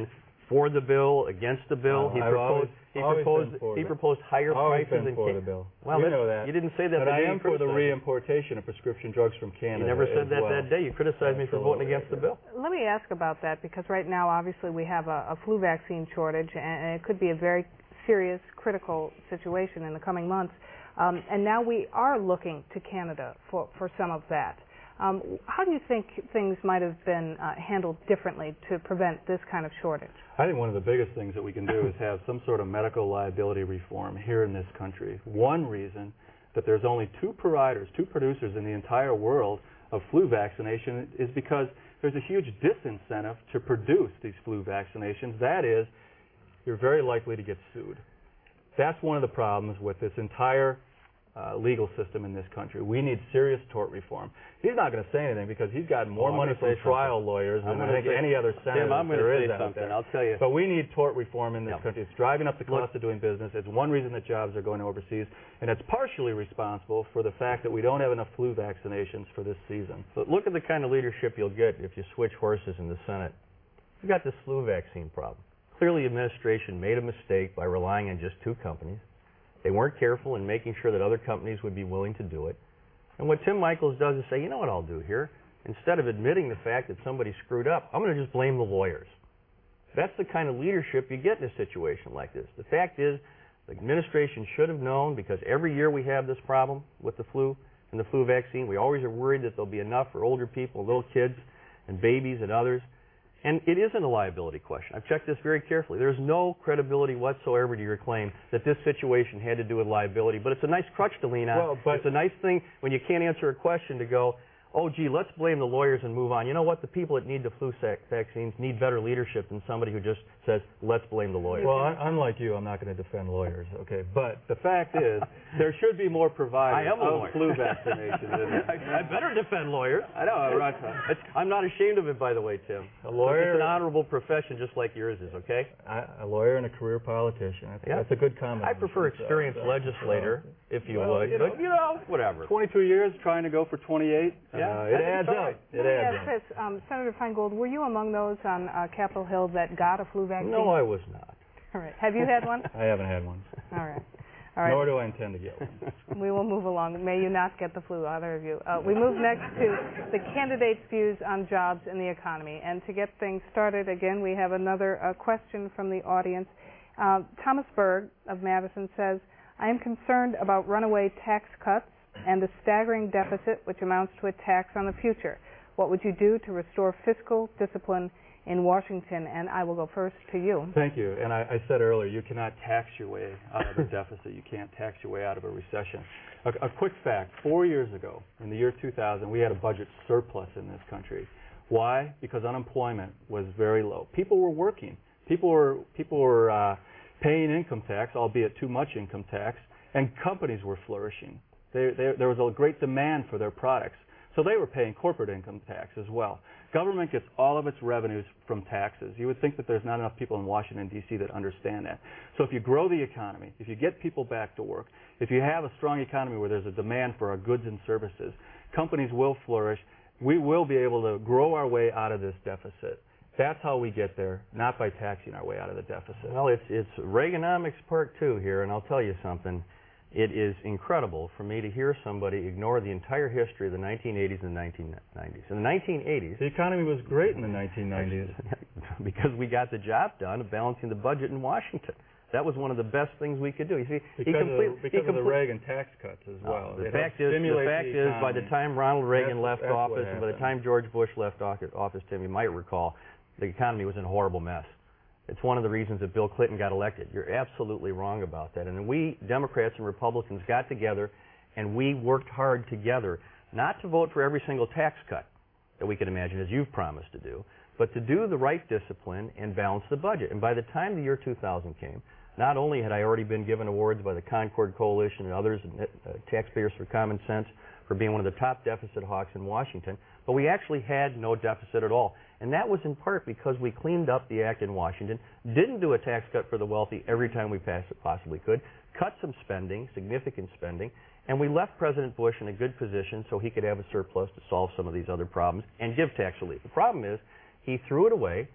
for the bill, against the bill. Uh, he I've proposed. always, he always proposed. been for He the, proposed higher always prices been in for Canada. the bill. Well, you know that. You didn't say that. But the I day am you for the criticized reimportation of prescription drugs from Canada. You never said as that well. that day. You criticized me for voting Absolutely. against the bill. Let me ask about that, because right now, obviously, we have a, a flu vaccine shortage, and it could be a very serious, critical situation in the coming months. Um, and now we are looking to Canada for, for some of that. Um, how do you think things might have been uh, handled differently to prevent this kind of shortage? I think one of the biggest things that we can do is have some sort of medical liability reform here in this country. One reason that there's only two providers, two producers in the entire world of flu vaccination is because there's a huge disincentive to produce these flu vaccinations. That is, you're very likely to get sued. That's one of the problems with this entire uh, legal system in this country. We need serious tort reform. He's not going to say anything because he's got more Oh, I'm money gonna from say trial something. lawyers I'm than I gonna think say- any other senator Tim, I'm gonna there say is out something. there. I'll tell you. But we need tort reform in this Yeah. country. It's driving up the cost Look, of doing business. It's one reason that jobs are going overseas, and it's partially responsible for the fact that we don't have enough flu vaccinations for this season. But look at the kind of leadership you'll get if you switch horses in the Senate. You've got this flu vaccine problem. Clearly, the administration made a mistake by relying on just two companies. They weren't careful in making sure that other companies would be willing to do it. And what Tim Michels does is say, you know what I'll do here? Instead of admitting the fact that somebody screwed up, I'm going to just blame the lawyers. That's the kind of leadership you get in a situation like this. The fact is, the administration should have known, because every year we have this problem with the flu and the flu vaccine. We always are worried that there'll be enough for older people, little kids, and babies and others. And it isn't a liability question. I've checked this very carefully. There's no credibility whatsoever to your claim that this situation had to do with liability, but it's a nice crutch to lean on. Well, but it's a nice thing when you can't answer a question to go, oh, gee, let's blame the lawyers and move on. You know what? The people that need the flu vaccines need better leadership than somebody who just says, let's blame the lawyers. Well, un- unlike you, I'm not going to defend lawyers, okay? But the fact is, there should be more providers I am a of lawyer. flu vaccinations. In there. I, I better defend lawyers. I know, right? It's, I'm not ashamed of it, by the way, Tim. A lawyer, It's an honorable profession just like yours is, okay? I, a lawyer and a career politician. That's, Yeah. that's a good comment. I prefer experienced legislator, if you Well, would. you know, but, you know, whatever. twenty-two years trying to go for twenty-eight. Yeah, uh, it that's adds fine. up. It Let me adds ask up. this, um, Senator Feingold, were you among those on uh, Capitol Hill that got a flu vaccine? No, I was not. All right. Have you had one? I haven't had one. All right. All right. Nor do I intend to get one. We will move along. May you not get the flu, either of you. Uh, we move next to the candidates' views on jobs and the economy. And to get things started, again, we have another uh, question from the audience. Uh, Thomas Berg of Madison says, I am concerned about runaway tax cuts and the staggering deficit which amounts to a tax on the future. What would you do to restore fiscal discipline in Washington? And I will go first to you. Thank you. And I, I said earlier, you cannot tax your way out of a deficit. You can't tax your way out of a recession. A, a quick fact, four years ago, in the year two thousand, we had a budget surplus in this country. Why? Because unemployment was very low. People were working. People were, people were uh, paying income tax, albeit too much income tax, and companies were flourishing. They, they, there was a great demand for their products. So they were paying corporate income tax as well. Government gets all of its revenues from taxes. You would think that there's not enough people in Washington, D C that understand that. So if you grow the economy, if you get people back to work, if you have a strong economy where there's a demand for our goods and services, companies will flourish. We will be able to grow our way out of this deficit. That's how we get there, not by taxing our way out of the deficit. Well, it's, it's Reaganomics part two here, and I'll tell you something. It is incredible for me to hear somebody ignore the entire history of the nineteen eighties and nineteen nineties. In the nineteen eighties... The economy was great in the nineteen nineties. Because we got the job done of balancing the budget in Washington. That was one of the best things we could do. You see, because he complete, of, because he of the Reagan tax cuts as well. No, the it fact is, the fact the is, by the time Ronald Reagan that's, left that's office and by the time George Bush left office, Tim, you might recall, the economy was in a horrible mess. It's one of the reasons that Bill Clinton got elected. You're absolutely wrong about that. And we, Democrats and Republicans, got together and we worked hard together, not to vote for every single tax cut that we could imagine, as you've promised to do, but to do the right discipline and balance the budget. And by the time the year two thousand came, not only had I already been given awards by the Concord Coalition and others, uh, Taxpayers for Common Sense, for being one of the top deficit hawks in Washington, but we actually had no deficit at all. And that was in part because we cleaned up the act in Washington, didn't do a tax cut for the wealthy every time we passed it possibly could, cut some spending, significant spending, and we left President Bush in a good position so he could have a surplus to solve some of these other problems and give tax relief. The problem is he threw it away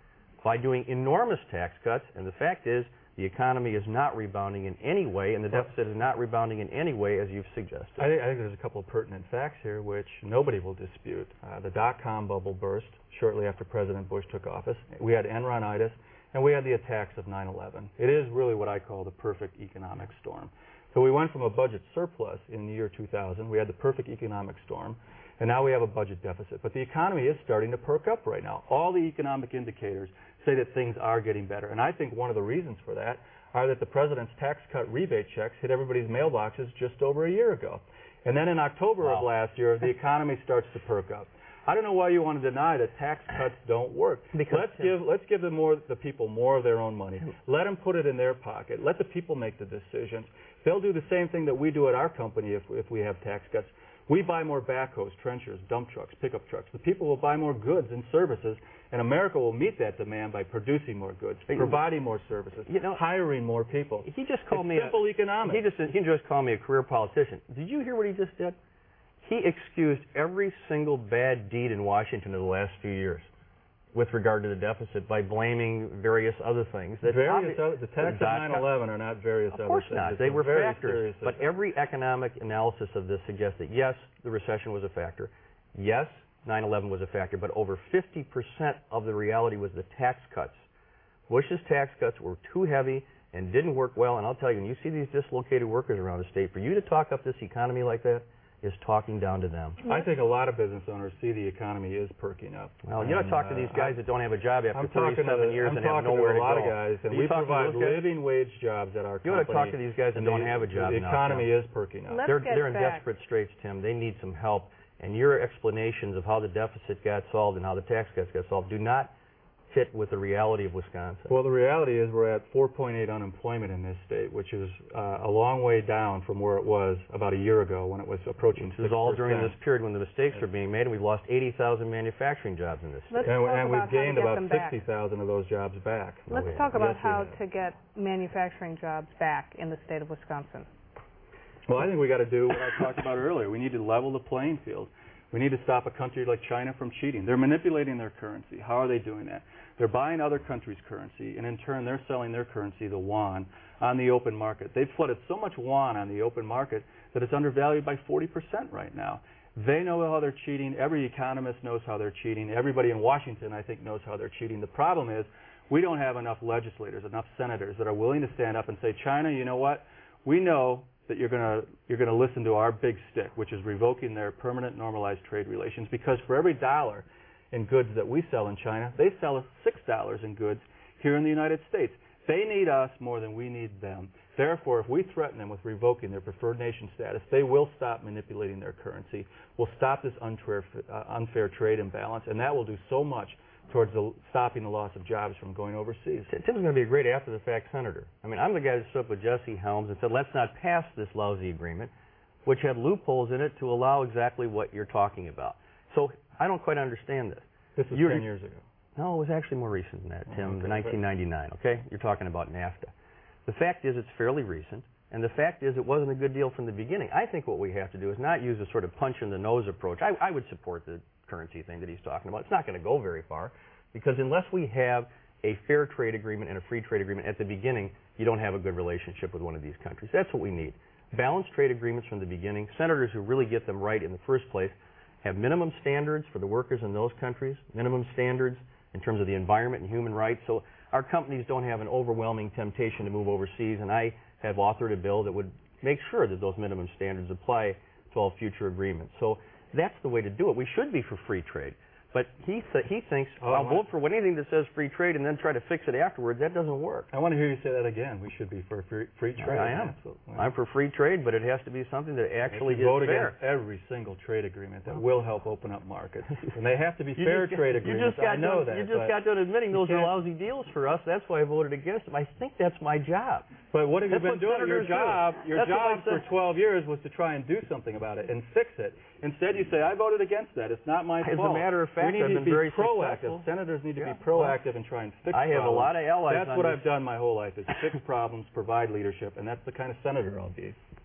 by doing enormous tax cuts, and the fact is the economy is not rebounding in any way, and the deficit is not rebounding in any way as you've suggested. I think, I think there's a couple of pertinent facts here which nobody will dispute. Uh, the dot-com bubble burst shortly after President Bush took office. We had Enronitis, and we had the attacks of nine eleven. It is really what I call the perfect economic storm. So we went from a budget surplus in the year two thousand, we had the perfect economic storm, and now we have a budget deficit. But the economy is starting to perk up right now. All the economic indicators say that things are getting better. And I think one of the reasons for that are that the president's tax cut rebate checks hit everybody's mailboxes just over a year ago. And then in October wow. of last year, the economy starts to perk up. I don't know why you want to deny that tax cuts don't work. Because let's give let's give them more the people more of their own money. Let them put it in their pocket. Let the people make the decisions. They'll do the same thing that we do at our company if if we have tax cuts. We buy more backhoes, trenchers, dump trucks, pickup trucks. The people will buy more goods and services, and America will meet that demand by producing more goods, providing more services, you know, hiring more people. He just called it's me simple a, economics. He just he just called me a career politician. Did you hear what he just did? He excused every single bad deed in Washington in the last few years with regard to the deficit by blaming various other things. That various other, the tax of nine eleven are not various other things. Of course not. It's they were factors. But every economic analysis of this suggests that, yes, the recession was a factor. Yes, nine eleven was a factor. But over fifty percent of the reality was the tax cuts. Bush's tax cuts were too heavy and didn't work well. And I'll tell you, when you see these dislocated workers around the state, for you to talk up this economy like that is talking down to them. I think a lot of business owners see the economy is perking up. Well, you don't talk to these guys uh, that don't have a job after I'm thirty-seven to, years I'm and have nowhere to go. I'm talking to a lot of guys, and we provide living wage jobs at our you company. You ought to talk to these guys that don't the, have a job The now, economy Tim. is perking up. Let's they're get they're in back. desperate straits, Tim. They need some help. And your explanations of how the deficit got solved and how the tax cuts got solved do not fit with the reality of Wisconsin. Well, the reality is we're at four point eight unemployment in this state, which is uh, a long way down from where it was about a year ago when it was approaching six percent. This is all during this period when the mistakes are being made, and we've lost eighty thousand manufacturing jobs in this state. Let's and, talk and about we've gained how to about get them sixty thousand of those jobs back. Let's oh, talk about yes, how to get manufacturing jobs back in the state of Wisconsin. Well, I think we got to do what I talked about earlier. We need to level the playing field. We need to stop a country like China from cheating. They're manipulating their currency. How are they doing that? They're buying other countries' currency, and in turn, they're selling their currency, the yuan, on the open market. They've flooded so much yuan on the open market that it's undervalued by forty percent right now. They know how they're cheating. Every economist knows how they're cheating. Everybody in Washington, I think, knows how they're cheating. The problem is we don't have enough legislators, enough senators that are willing to stand up and say, China, you know what? We know that you're going to you're going to listen to our big stick, which is revoking their permanent normalized trade relations, because for every dollar in goods that we sell in China, they sell us six dollars in goods here in the United States. They need us more than we need them. Therefore, if we threaten them with revoking their preferred nation status, they will stop manipulating their currency. We'll stop this unfair, uh, unfair trade imbalance, and that will do so much towards the, stopping the loss of jobs from going overseas. Tim's going to be a great after-the-fact senator. I mean, I'm the guy that stood up with Jesse Helms and said, let's not pass this lousy agreement, which had loopholes in it to allow exactly what you're talking about. So I don't quite understand this. This was you're, ten years ago. No, it was actually more recent than that, Tim, oh, okay. nineteen ninety-nine, okay? You're talking about NAFTA. The fact is it's fairly recent, and the fact is it wasn't a good deal from the beginning. I think what we have to do is not use a sort of punch-in-the-nose approach. I, I would support the currency thing that he's talking about. It's not going to go very far, because unless we have a fair trade agreement and a free trade agreement at the beginning, you don't have a good relationship with one of these countries. That's what we need. Balanced trade agreements from the beginning. Senators who really get them right in the first place have minimum standards for the workers in those countries, minimum standards in terms of the environment and human rights, so our companies don't have an overwhelming temptation to move overseas, and I have authored a bill that would make sure that those minimum standards apply to all future agreements. So that's the way to do it. We should be for free trade. But he th- he thinks, oh, I'll vote for anything that says free trade and then try to fix it afterwards. That doesn't work. I want to hear you say that again. We should be for free, free trade. I am. Absolutely. I'm for free trade, but it has to be something that actually is vote fair. Against every single trade agreement that will help open up markets. And they have to be you fair just, trade agreements. You just got I know done, that. You just got done admitting those are lousy deals for us. That's why I voted against them. I think that's my job. But what have that's you been doing? Your job, do. your that's job for twelve years was to try and do something about it and fix it. Instead, you say, I voted against that. It's not my As fault. As a matter of fact, we need I've to been be very proactive. successful. Senators need to yeah. be proactive and try and fix I have problems. a lot of allies That's on what this. I've done my whole life, is fix problems, provide leadership, and that's the kind of senator I'll be.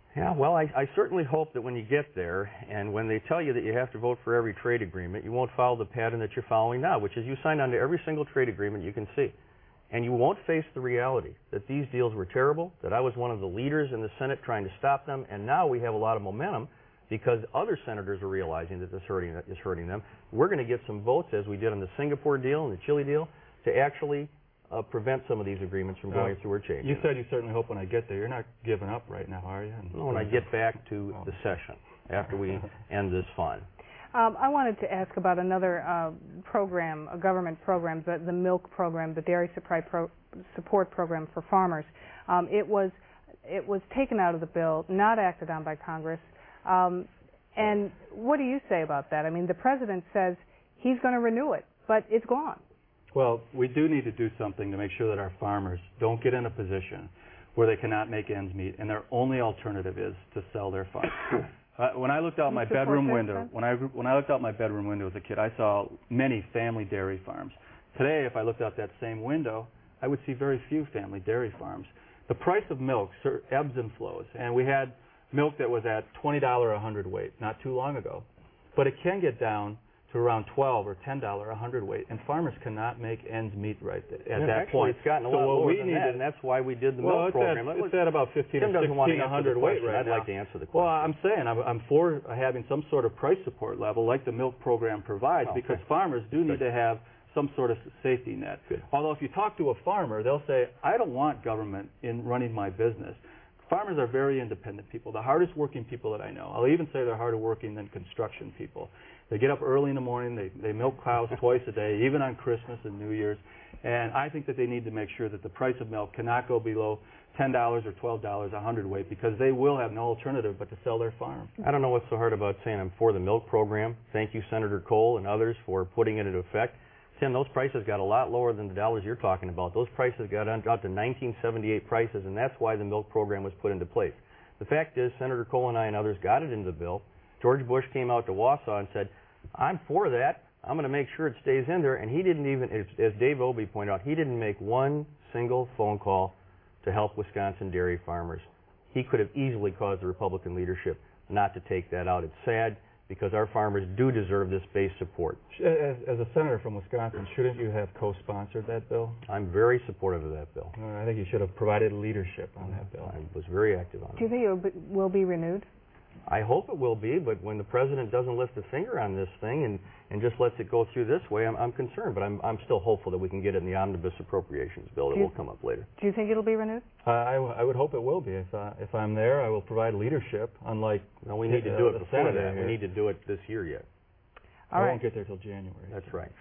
Yeah, well, I, I certainly hope that when you get there and when they tell you that you have to vote for every trade agreement, you won't follow the pattern that you're following now, which is you sign on to every single trade agreement you can see. And you won't face the reality that these deals were terrible, that I was one of the leaders in the Senate trying to stop them, and now we have a lot of momentum because other senators are realizing that this hurting, is hurting them. We're going to get some votes, as we did on the Singapore deal and the Chile deal, to actually uh, prevent some of these agreements from going uh, through or changing. You said you certainly hope when I get there. You're not giving up right now, are you? No, when I get back to the session, after we end this fun. Um, I wanted to ask about another uh, program, a government program, the, the milk program, the dairy supply pro support program for farmers. Um, it was it was taken out of the bill, not acted on by Congress. Um, and what do you say about that? I mean, the president says he's going to renew it, but it's gone. Well, we do need to do something to make sure that our farmers don't get in a position where they cannot make ends meet, and their only alternative is to sell their farm. Uh, when I looked out my bedroom window, when I when I looked out my bedroom window as a kid, I saw many family dairy farms. Today, if I looked out that same window, I would see very few family dairy farms. The price of milk ebbs and flows, and we had milk that was at twenty dollars a hundredweight not too long ago, but it can get down to around twelve or ten dollars a hundredweight, and farmers cannot make ends meet right at yeah, that actually, point. It's gotten a so lot what lower we than need that, to, and that's why we did the well, milk it's program. At, it's at about fifteen Tim or doesn't want to sixteen a answer the hundredweight question. right I'd now. like to answer the question. Well, I'm saying I'm, I'm for having some sort of price support level like the milk program provides, oh, because okay. farmers do need Good. to have some sort of safety net. Good. Although if you talk to a farmer, they'll say, I don't want government in running my business. Farmers are very independent people, the hardest working people that I know. I'll even say they're harder working than construction people. They get up early in the morning, they, they milk cows twice a day, even on Christmas and New Year's. And I think that they need to make sure that the price of milk cannot go below ten dollars or twelve dollars a hundredweight, because they will have no alternative but to sell their farm. I don't know what's so hard about saying I'm for the milk program. Thank you, Senator Cole and others, for putting it into effect. Tim, those prices got a lot lower than the dollars you're talking about. Those prices got out to nineteen seventy-eight prices, and that's why the milk program was put into place. The fact is, Senator Cole and I and others got it into the bill. George Bush came out to Wausau and said, I'm for that. I'm going to make sure it stays in there. And he didn't even, as Dave Obey pointed out, he didn't make one single phone call to help Wisconsin dairy farmers. He could have easily caused the Republican leadership not to take that out. It's sad, because our farmers do deserve this base support. As, as a senator from Wisconsin, shouldn't you have co-sponsored that bill? I'm very supportive of that bill. Uh, I think you should have provided leadership on that bill. I was very active on it. Do you think it will be, will be renewed? I hope it will be, but when the president doesn't lift a finger on this thing and, and just lets it go through this way, I'm, I'm concerned. But I'm, I'm still hopeful that we can get it in the omnibus appropriations bill that you, will come up later. Do you think it'll be renewed? Uh, I, w I would hope it will be. If, uh, if I'm there, I will provide leadership, unlike No, we need uh, to do it the before senator that. here. We need to do it this year yet. All I right. won't get there till January. That's right.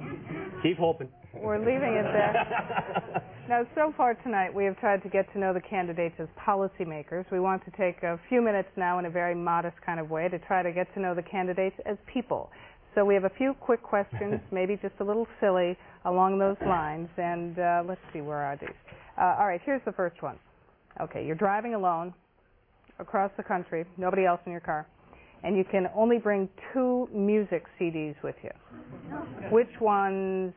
Keep hoping. We're leaving it there. Now, so far tonight, we have tried to get to know the candidates as policymakers. We want to take a few minutes now in a very modest kind of way to try to get to know the candidates as people. So we have a few quick questions, maybe just a little silly along those lines. And uh, let's see, where are these? Uh, all right, here's the first one. Okay, you're driving alone across the country, nobody else in your car, and you can only bring two music C Ds with you. Which ones,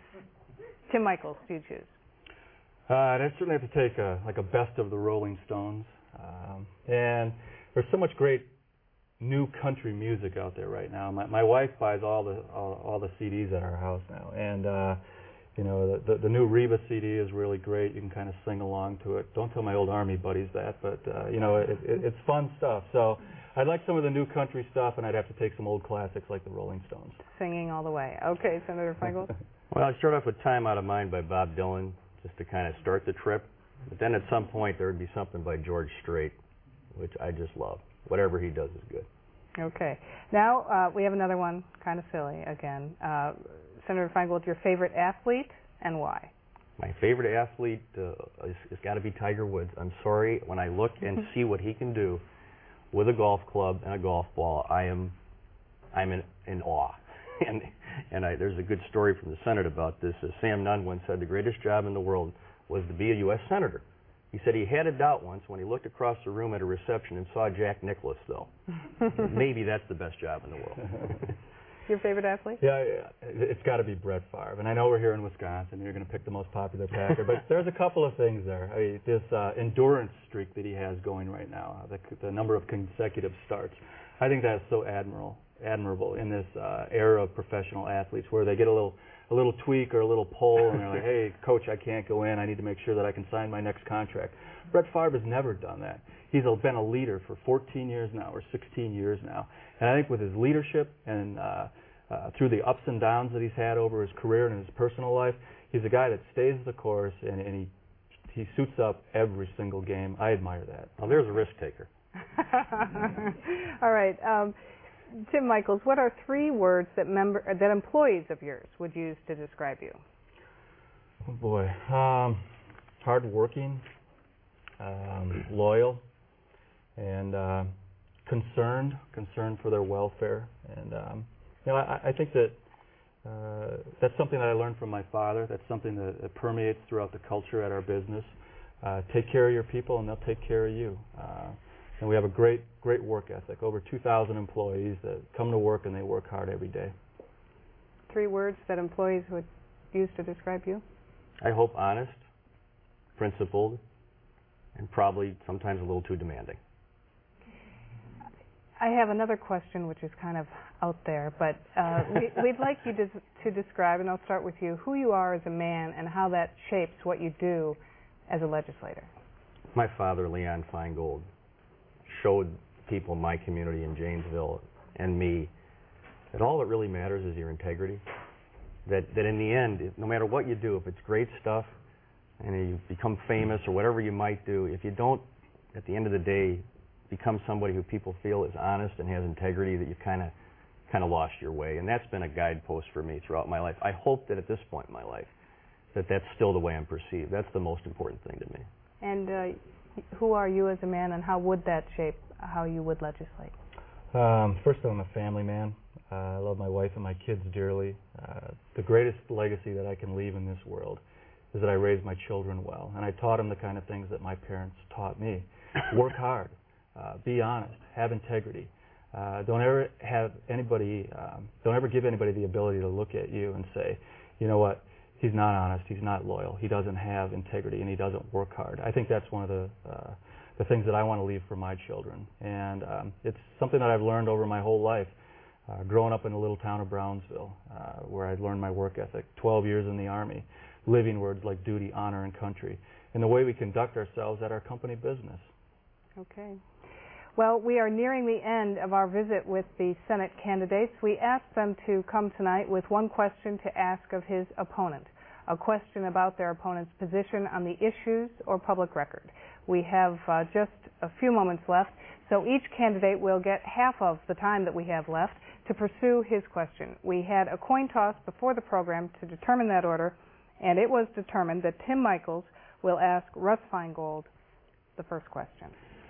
Tim Michaels, do you choose? Uh, I'd certainly have to take a, like a best of the Rolling Stones. Um, and there's so much great new country music out there right now. My, my wife buys all the all, all the C Ds at our house now, and uh, you know the, the the new Reba C D is really great. You can kind of sing along to it. Don't tell my old Army buddies that, but uh, you know it, it, it's fun stuff. So I'd like some of the new country stuff, and I'd have to take some old classics like the Rolling Stones. Singing all the way. Okay, Senator Feingold. Well, I'd start off with Time Out of Mind by Bob Dylan, just to kind of start the trip. But then at some point there would be something by George Strait, which I just love. Whatever he does is good. Okay. Now uh, we have another one, kind of silly again. Uh, Senator Feingold, your favorite athlete and why? My favorite athlete uh, is, is got to be Tiger Woods. I'm sorry, when I look and see what he can do with a golf club and a golf ball, I am, I'm in, in awe. and and I, there's a good story from the Senate about this. Uh, Sam Nunn once said the greatest job in the world was to be a U S senator. He said he had a doubt once when he looked across the room at a reception and saw Jack Nicklaus, though. Maybe that's the best job in the world. your favorite athlete? Yeah, it's got to be Brett Favre. And I know we're here in Wisconsin. You're going to pick the most popular Packer. But there's a couple of things there. I mean, this uh, endurance streak that he has going right now, the, the number of consecutive starts, I think that's so admirable, admirable in this uh, era of professional athletes where they get a little a little tweak or a little pull and they're like, hey, coach, I can't go in. I need to make sure that I can sign my next contract. Brett Favre has never done that. He's been a leader for fourteen years now or sixteen years now. And I think with his leadership and uh, uh, through the ups and downs that he's had over his career and his personal life, he's a guy that stays the course and, and he he suits up every single game. I admire that. Well, there's a risk taker. All right. Um, Tim Michels, what are three words that member that employees of yours would use to describe you? Oh boy, um, hardworking, um, loyal, and uh, concerned, concerned for their welfare. And um, you know, I, I think that uh, that's something that I learned from my father. That's something that, that permeates throughout the culture at our business. Uh, take care of your people, and they'll take care of you. Uh, And we have a great, great work ethic. Over two thousand employees that come to work and they work hard every day. Three words that employees would use to describe you? I hope honest, principled, and probably sometimes a little too demanding. I have another question which is kind of out there, but uh, we, we'd like you to, to describe, and I'll start with you, who you are as a man and how that shapes what you do as a legislator. My father, Leon Feingold, showed people in my community in Janesville and me that all that really matters is your integrity. That that in the end, no matter what you do, if it's great stuff and you become famous or whatever you might do, if you don't, at the end of the day, become somebody who people feel is honest and has integrity, that you've kind of kind of lost your way. And that's been a guidepost for me throughout my life. I hope that at this point in my life, that that's still the way I'm perceived. That's the most important thing to me. And uh, who are you as a man, and how would that shape how you would legislate? Um, first of all, I'm a family man. Uh, I love my wife and my kids dearly. Uh, the greatest legacy that I can leave in this world is that I raised my children well, and I taught them the kind of things that my parents taught me. Work hard, uh, be honest, have integrity. Uh, don't ever have anybody, um, don't ever give anybody the ability to look at you and say, you know what, he's not honest, he's not loyal, he doesn't have integrity, and he doesn't work hard. I think that's one of the uh, the things that I want to leave for my children, and um, it's something that I've learned over my whole life. Uh, growing up in the little town of Brownsville, uh, where I learned my work ethic, twelve years in the Army, living words like duty, honor, and country, and the way we conduct ourselves at our company business. Okay. Well, we are nearing the end of our visit with the Senate candidates. We asked them to come tonight with one question to ask of his opponent, a question about their opponent's position on the issues or public record. We have uh, just a few moments left, so each candidate will get half of the time that we have left to pursue his question. We had a coin toss before the program to determine that order, and it was determined that Tim Michels will ask Russ Feingold the first question.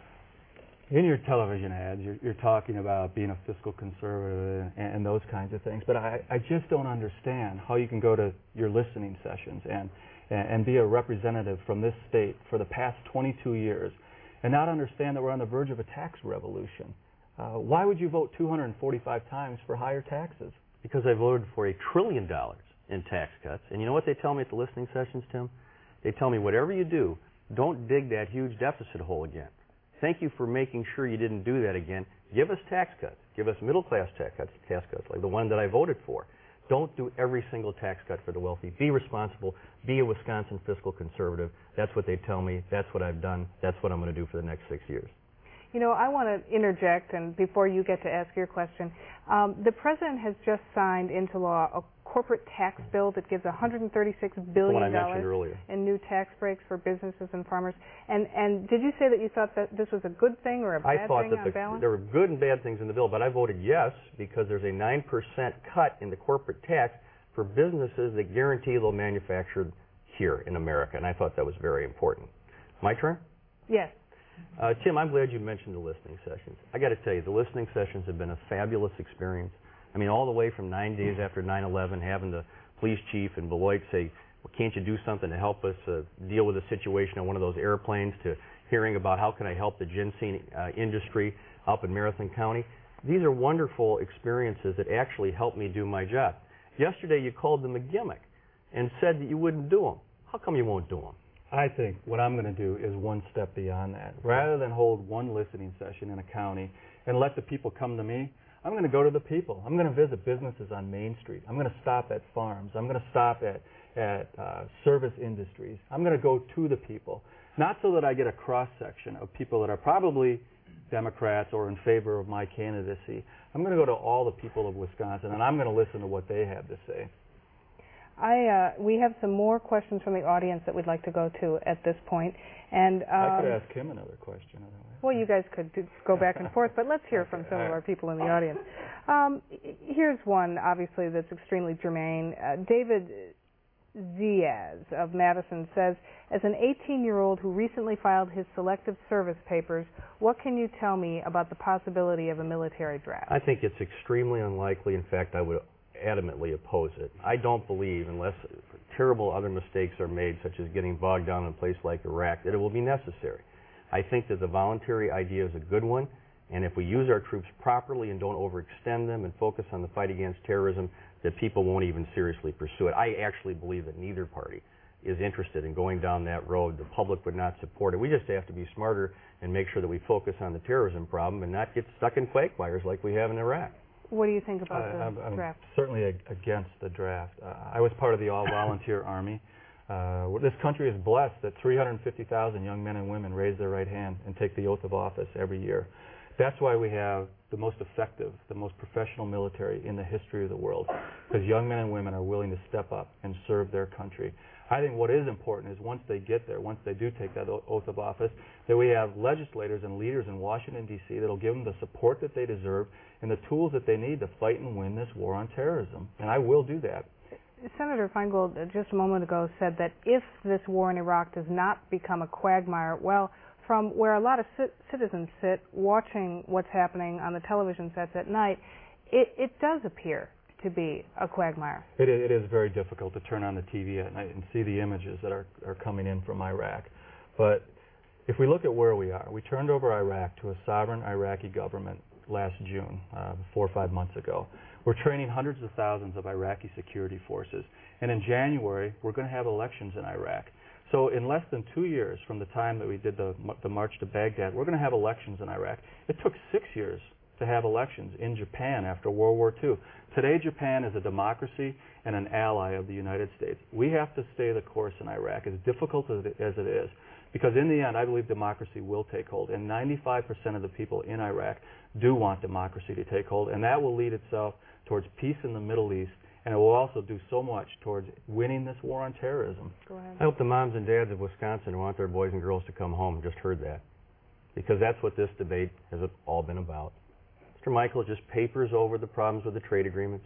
In your television ads, you're, you're talking about being a fiscal conservative and, and those kinds of things, but I, I just don't understand how you can go to your listening sessions and, and, and be a representative from this state for the past twenty-two years and not understand that we're on the verge of a tax revolution. Uh, why would you vote two hundred forty-five times for higher taxes? Because I voted for a trillion dollars in tax cuts. And you know what they tell me at the listening sessions, Tim? They tell me, whatever you do, don't dig that huge deficit hole again. Thank you for making sure you didn't do that again. Give us tax cuts. Give us middle-class tax cuts, tax cuts, like the one that I voted for. Don't do every single tax cut for the wealthy. Be responsible. Be a Wisconsin fiscal conservative. That's what they tell me. That's what I've done. That's what I'm going to do for the next six years. You know, I want to interject, and before you get to ask your question, um, the President has just signed into law a corporate tax bill that gives one hundred thirty-six billion dollars in new tax breaks for businesses and farmers. And and did you say that you thought that this was a good thing or a bad I thought thing that on the, balance? there were good and bad things in the bill, but I voted yes because there's a nine percent cut in the corporate tax for businesses that guarantee they'll manufacture here in America, and I thought that was very important. My turn? Yes. Uh, Tim, I'm glad you mentioned the listening sessions. I got to tell you, the listening sessions have been a fabulous experience. I mean, all the way from nine days after nine eleven, having the police chief in Beloit say, well, can't you do something to help us uh, deal with the situation on one of those airplanes, to hearing about how can I help the ginseng uh, industry up in Marathon County. These are wonderful experiences that actually help me do my job. Yesterday you called them a gimmick and said that you wouldn't do them. How come you won't do them? I think what I'm going to do is one step beyond that. Rather than hold one listening session in a county and let the people come to me, I'm going to go to the people. I'm going to visit businesses on Main Street. I'm going to stop at farms. I'm going to stop at, at uh, service industries. I'm going to go to the people. Not so that I get a cross-section of people that are probably Democrats or in favor of my candidacy. I'm going to go to all the people of Wisconsin, and I'm going to listen to what they have to say. I, uh, we have some more questions from the audience that we'd like to go to at this point. And, um, I could ask him another question. Well, you guys could do, go back and forth, but let's hear from some of our people in the audience. Um, here's one, obviously, that's extremely germane. Uh, David Ziaz of Madison says, as an eighteen-year-old who recently filed his selective service papers, what can you tell me about the possibility of a military draft? I think it's extremely unlikely. In fact, I would adamantly oppose it. I don't believe, unless terrible other mistakes are made, such as getting bogged down in a place like Iraq, that it will be necessary. I think that the voluntary idea is a good one, and if we use our troops properly and don't overextend them and focus on the fight against terrorism, that people won't even seriously pursue it. I actually believe that neither party is interested in going down that road. The public would not support it. We just have to be smarter and make sure that we focus on the terrorism problem and not get stuck in quagmires like we have in Iraq. What do you think about uh, the I'm, I'm draft? Certainly against the draft. Uh, I was part of the all-volunteer Army. Uh, this country is blessed that three hundred fifty thousand young men and women raise their right hand and take the oath of office every year. That's why we have the most effective, the most professional military in the history of the world, because young men and women are willing to step up and serve their country. I think what is important is once they get there, once they do take that oath of office, that we have legislators and leaders in Washington, D C that will give them the support that they deserve and the tools that they need to fight and win this war on terrorism. And I will do that. Senator Feingold just a moment ago said that if this war in Iraq does not become a quagmire, well, from where a lot of citizens sit watching what's happening on the television sets at night, it, it does appear to be a quagmire. It, it is very difficult to turn on the T V at night and see the images that are, are coming in from Iraq. But if we look at where we are, we turned over Iraq to a sovereign Iraqi government last June, uh, four or five months ago. We're training hundreds of thousands of Iraqi security forces. And in January, we're going to have elections in Iraq. So in less than two years from the time that we did the, the march to Baghdad, we're going to have elections in Iraq. It took six years to have elections in Japan after World War Two. Today, Japan is a democracy and an ally of the United States. We have to stay the course in Iraq, as difficult as it, as it is, because in the end, I believe democracy will take hold, and ninety-five percent of the people in Iraq do want democracy to take hold, and that will lead itself towards peace in the Middle East, and it will also do so much towards winning this war on terrorism. Go ahead. I hope the moms and dads of Wisconsin who want their boys and girls to come home just heard that, because that's what this debate has all been about. Mister Michael just papers over the problems with the trade agreements.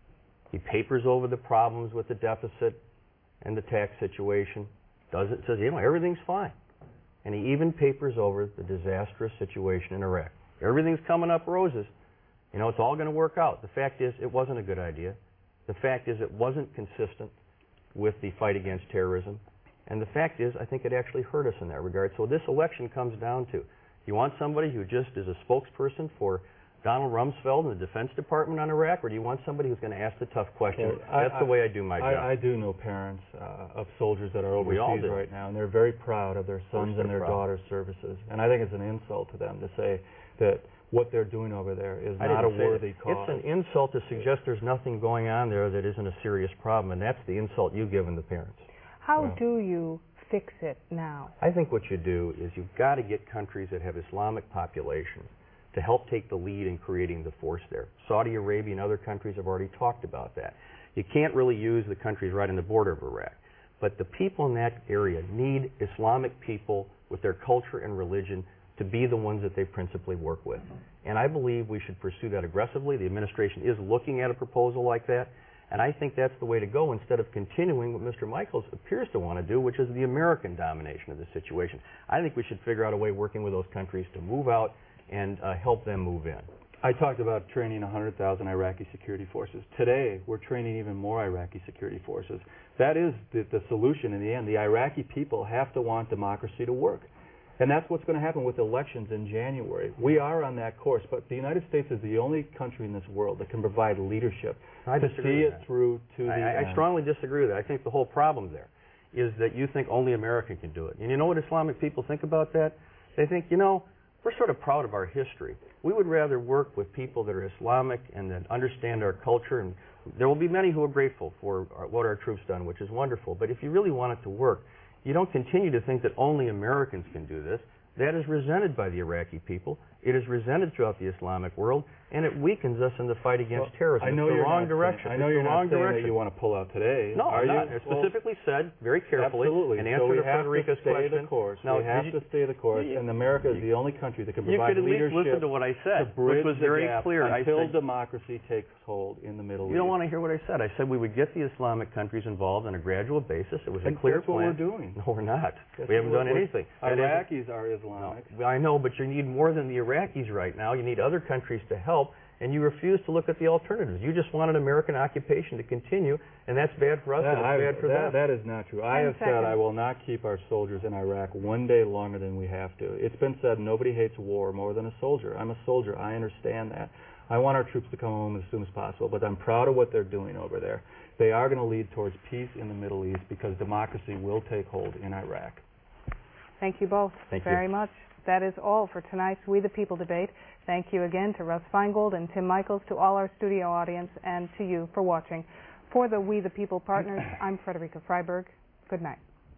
He papers over the problems with the deficit and the tax situation. Does it, says, you know, everything's fine. And he even papers over the disastrous situation in Iraq. Everything's coming up roses. You know, it's all going to work out. The fact is, it wasn't a good idea. The fact is, it wasn't consistent with the fight against terrorism. And the fact is, I think it actually hurt us in that regard. So this election comes down to, you want somebody who just is a spokesperson for Donald Rumsfeld and the Defense Department on Iraq, or do you want somebody who's going to ask the tough questions? Yeah, That's I, the way I do my I, job. I do know parents uh, of soldiers that are We all overseas do. right now, and they're very proud of their sons and their proud. daughters' services. And I think it's an insult to them to say that what they're doing over there is I not a didn't say worthy that. cause. It's an insult to suggest there's nothing going on there that isn't a serious problem, and that's the insult you've given the parents. How Well, do you fix it now? I think what you do is you've got to get countries that have Islamic populations to help take the lead in creating the force there. Saudi Arabia and other countries have already talked about that. You can't really use the countries right on the border of Iraq. But the people in that area need Islamic people with their culture and religion to be the ones that they principally work with. And I believe we should pursue that aggressively. The administration is looking at a proposal like that. And I think that's the way to go instead of continuing what Mister Michaels appears to want to do, which is the American domination of the situation. I think we should figure out a way working with those countries to move out and uh, help them move in. I talked about training one hundred thousand Iraqi security forces. Today, we're training even more Iraqi security forces. That is the, the solution in the end. The Iraqi people have to want democracy to work. And that's what's going to happen with elections in January. We are on that course, but the United States is the only country in this world that can provide leadership I to disagree see with it that. through to the I, end. I strongly disagree with that. I think the whole problem there is that you think only America can do it. And you know what Islamic people think about that? They think, you know, we're sort of proud of our history. We would rather work with people that are Islamic and that understand our culture. And there will be many who are grateful for our, what our troops done, which is wonderful. But if you really want it to work, you don't continue to think that only Americans can do this. That is resented by the Iraqi people. It is resented throughout the Islamic world, and it weakens us in the fight against well, terrorism. I know it's the you're wrong not direction. Saying, I know it's you're the not wrong saying direction. that you want to pull out today. No, are I'm not. You? It specifically well, said very carefully absolutely. in so answer we to Frederica's have to stay question. The course. Now, we have you, to stay the course, you, and America is the only country that can provide leadership. You could at least listen to what I said, to bridge which was the very gap clear. until I said, democracy takes hold in the Middle East. You don't want to hear what I said. I said we would get the Islamic countries involved on a gradual basis. It was a clear that's plan. That's what we're doing. No, we're not. That's we haven't done we're, anything. Iraqis are Islamic. No, I know, but you need more than the Iraqis right now. You need other countries to help, and you refuse to look at the alternatives. You just wanted American occupation to continue, and that's bad for us that, and it's I, bad for that, them. That is not true. I have seconds. said I will not keep our soldiers in Iraq one day longer than we have to. It's been said nobody hates war more than a soldier. I'm a soldier. I understand that. I want our troops to come home as soon as possible, but I'm proud of what they're doing over there. They are going to lead towards peace in the Middle East because democracy will take hold in Iraq. Thank you both Thank very you. much. That is all for tonight's We the People debate. Thank you again to Russ Feingold and Tim Michaels, to all our studio audience, and to you for watching. For the We the People partners, I'm Frederica Freiberg. Good night.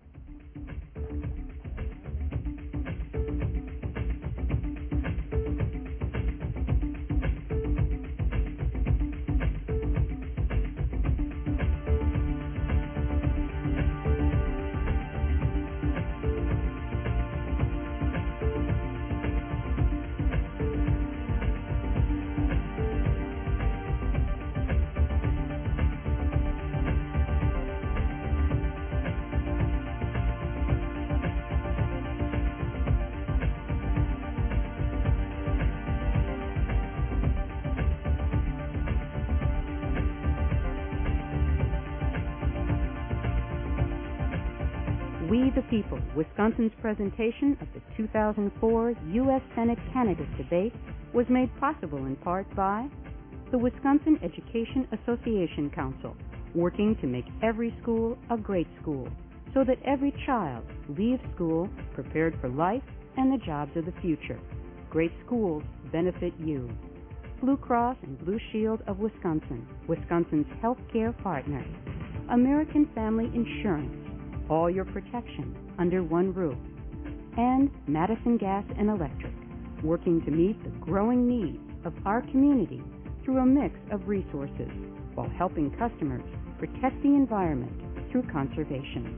We the People, Wisconsin's presentation of the two thousand four U S Senate candidate debate was made possible in part by the Wisconsin Education Association Council, working to make every school a great school so that every child leaves school prepared for life and the jobs of the future. Great schools benefit you. Blue Cross and Blue Shield of Wisconsin, Wisconsin's health care partner. American Family Insurance, all your protection under one roof. And Madison Gas and Electric, working to meet the growing needs of our community through a mix of resources while helping customers protect the environment through conservation.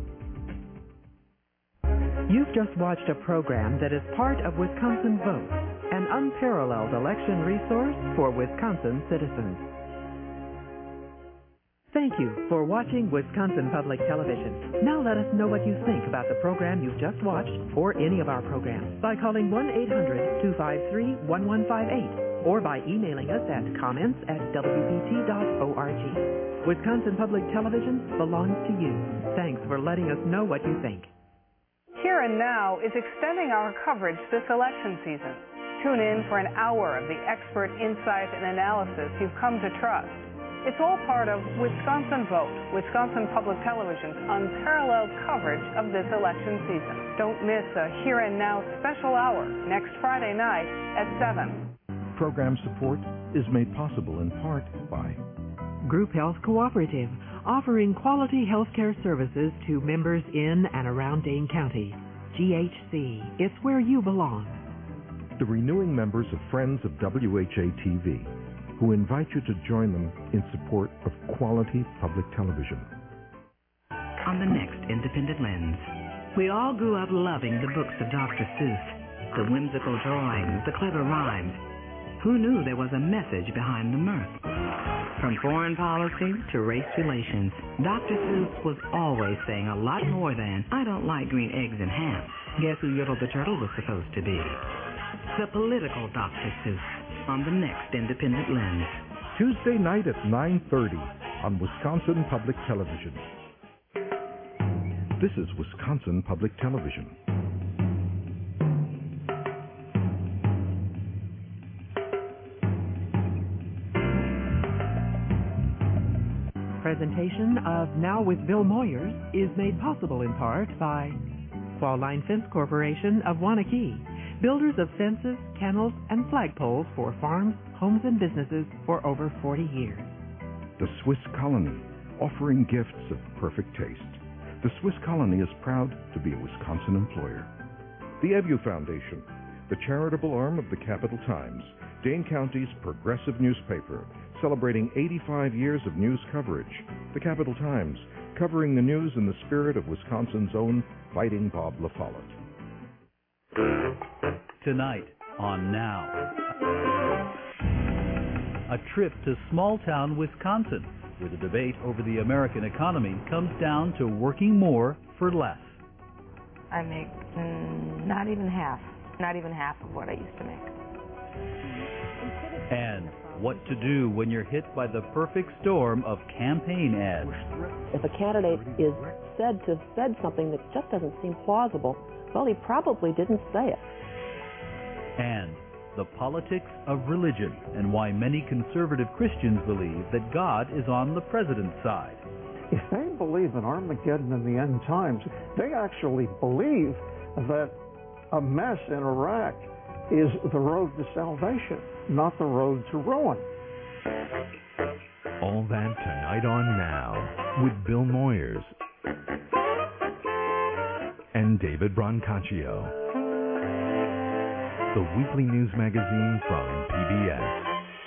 You've just watched a program that is part of Wisconsin Vote, an unparalleled election resource for Wisconsin citizens. Thank you for watching Wisconsin Public Television. Now let us know what you think about the program you've just watched or any of our programs by calling one eight hundred two five three one one five eight or by emailing us at comments at w b t dot org. Wisconsin Public Television belongs to you. Thanks for letting us know what you think. Here and Now is extending our coverage this election season. Tune in for an hour of the expert insight and analysis you've come to trust. It's all part of Wisconsin Vote, Wisconsin Public Television's unparalleled coverage of this election season. Don't miss a Here and Now special hour next Friday night at seven. Program support is made possible in part by Group Health Cooperative, offering quality health care services to members in and around Dane County. G H C, it's where you belong. The renewing members of Friends of W H A T V, who invite you to join them in support of quality public television. On the next Independent Lens, we all grew up loving the books of Doctor Seuss, the whimsical drawings, the clever rhymes. Who knew there was a message behind the mirth? From foreign policy to race relations, Doctor Seuss was always saying a lot more than, I don't like green eggs and ham. Guess who Yoddle the Turtle was supposed to be? The political Doctor Seuss. On the next Independent Lens. Tuesday night at nine thirty on Wisconsin Public Television. This is Wisconsin Public Television. presentation of Now with Bill Moyers is made possible in part by Qualline Fence Corporation of Waunakee, builders of fences, kennels, and flagpoles for farms, homes, and businesses for over forty years. The Swiss Colony, offering gifts of perfect taste. The Swiss Colony is proud to be a Wisconsin employer. The Ebu Foundation, the charitable arm of the Capital Times, Dane County's progressive newspaper, celebrating eighty-five years of news coverage. The Capital Times, covering the news in the spirit of Wisconsin's own Fighting Bob LaFollette. Tonight on Now, a trip to small-town Wisconsin, where the debate over the American economy comes down to working more for less. I make mm, not even half, not even half of what I used to make. And what to do when you're hit by the perfect storm of campaign ads. If a candidate is said to have said something that just doesn't seem plausible, well, he probably didn't say it. And the politics of religion and why many conservative Christians believe that God is on the president's side. If they believe in Armageddon and the end times, they actually believe that a mess in Iraq is the road to salvation, not the road to ruin. All that tonight on Now with Bill Moyers and David Brancaccio. The weekly news magazine from P B S.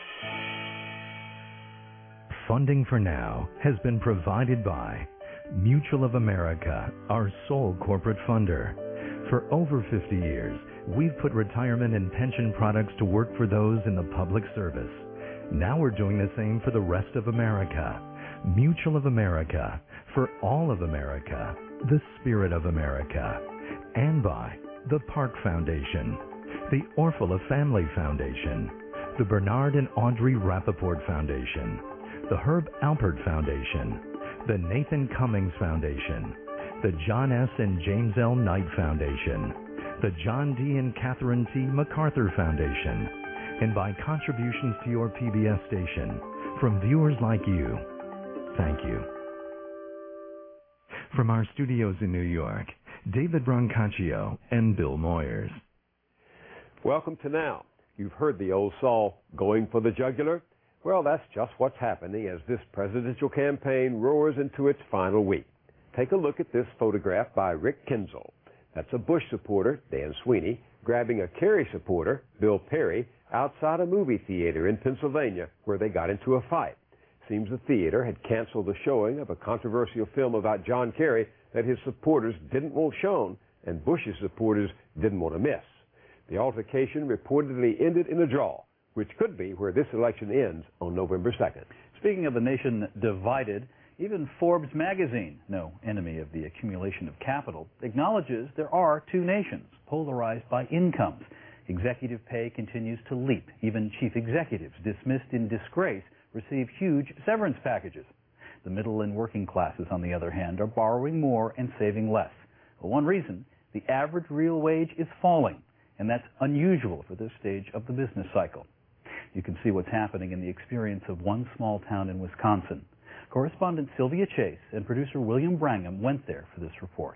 Funding for Now has been provided by Mutual of America, our sole corporate funder. For over fifty years, we've put retirement and pension products to work for those in the public service. Now we're doing the same for the rest of America. Mutual of America, for all of America, the spirit of America. And by the Park Foundation, the Orfila Family Foundation, the Bernard and Audrey Rappaport Foundation, the Herb Alpert Foundation, the Nathan Cummings Foundation, the John S. and James L. Knight Foundation, the John D. and Catherine T. MacArthur Foundation, and by contributions to your P B S station from viewers like you. Thank you. From our studios in New York, David Brancaccio and Bill Moyers. Welcome to Now. You've heard the old saw, going for the jugular? Well, that's just what's happening as this presidential campaign roars into its final week. Take a look at this photograph by Rick Kinzel. That's a Bush supporter, Dan Sweeney, grabbing a Kerry supporter, Bill Perry, outside a movie theater in Pennsylvania where they got into a fight. Seems the theater had canceled the showing of a controversial film about John Kerry that his supporters didn't want shown and Bush's supporters didn't want to miss. The altercation reportedly ended in a draw, which could be where this election ends on November second. Speaking of the nation divided, even Forbes magazine, no enemy of the accumulation of capital, acknowledges there are two nations, polarized by incomes. Executive pay continues to leap. Even chief executives dismissed in disgrace receive huge severance packages. The middle and working classes, on the other hand, are borrowing more and saving less. For one reason, the average real wage is falling, and that's unusual for this stage of the business cycle. You can see what's happening in the experience of one small town in Wisconsin. Correspondent Sylvia Chase and producer William Brangham went there for this report.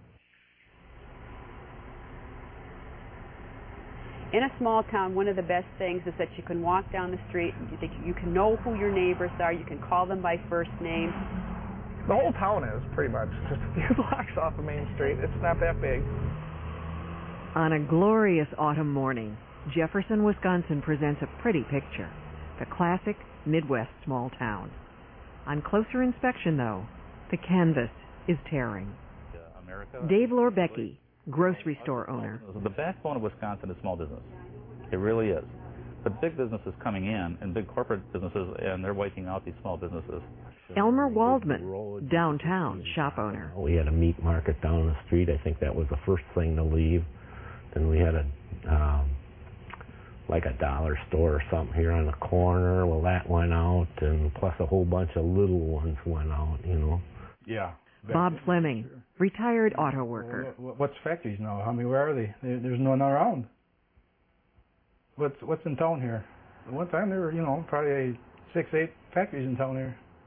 In a small town, one of the best things is that you can walk down the street, you can know who your neighbors are, you can call them by first name. The whole town is, pretty much, just a few blocks off of Main Street. It's not that big. On a glorious autumn morning, Jefferson, Wisconsin presents a pretty picture, the classic Midwest small town. On closer inspection, though, the canvas is tearing. Dave Lorbecki, grocery store owner. The backbone of Wisconsin is small business. It really is. But big business is coming in, and big corporate businesses, and they're wiping out these small businesses. Elmer Waldman, downtown shop owner. We had a meat market down the street. I think that was the first thing to leave. Then we had a um, like a dollar store or something here on the corner. Well, that went out, and plus a whole bunch of little ones went out, you know. Yeah. Bob Fleming, retired auto worker. What's factories now? I mean, where are they? There's none around. What's what's in town here? At one time there were, you know, probably six, eight factories in town here.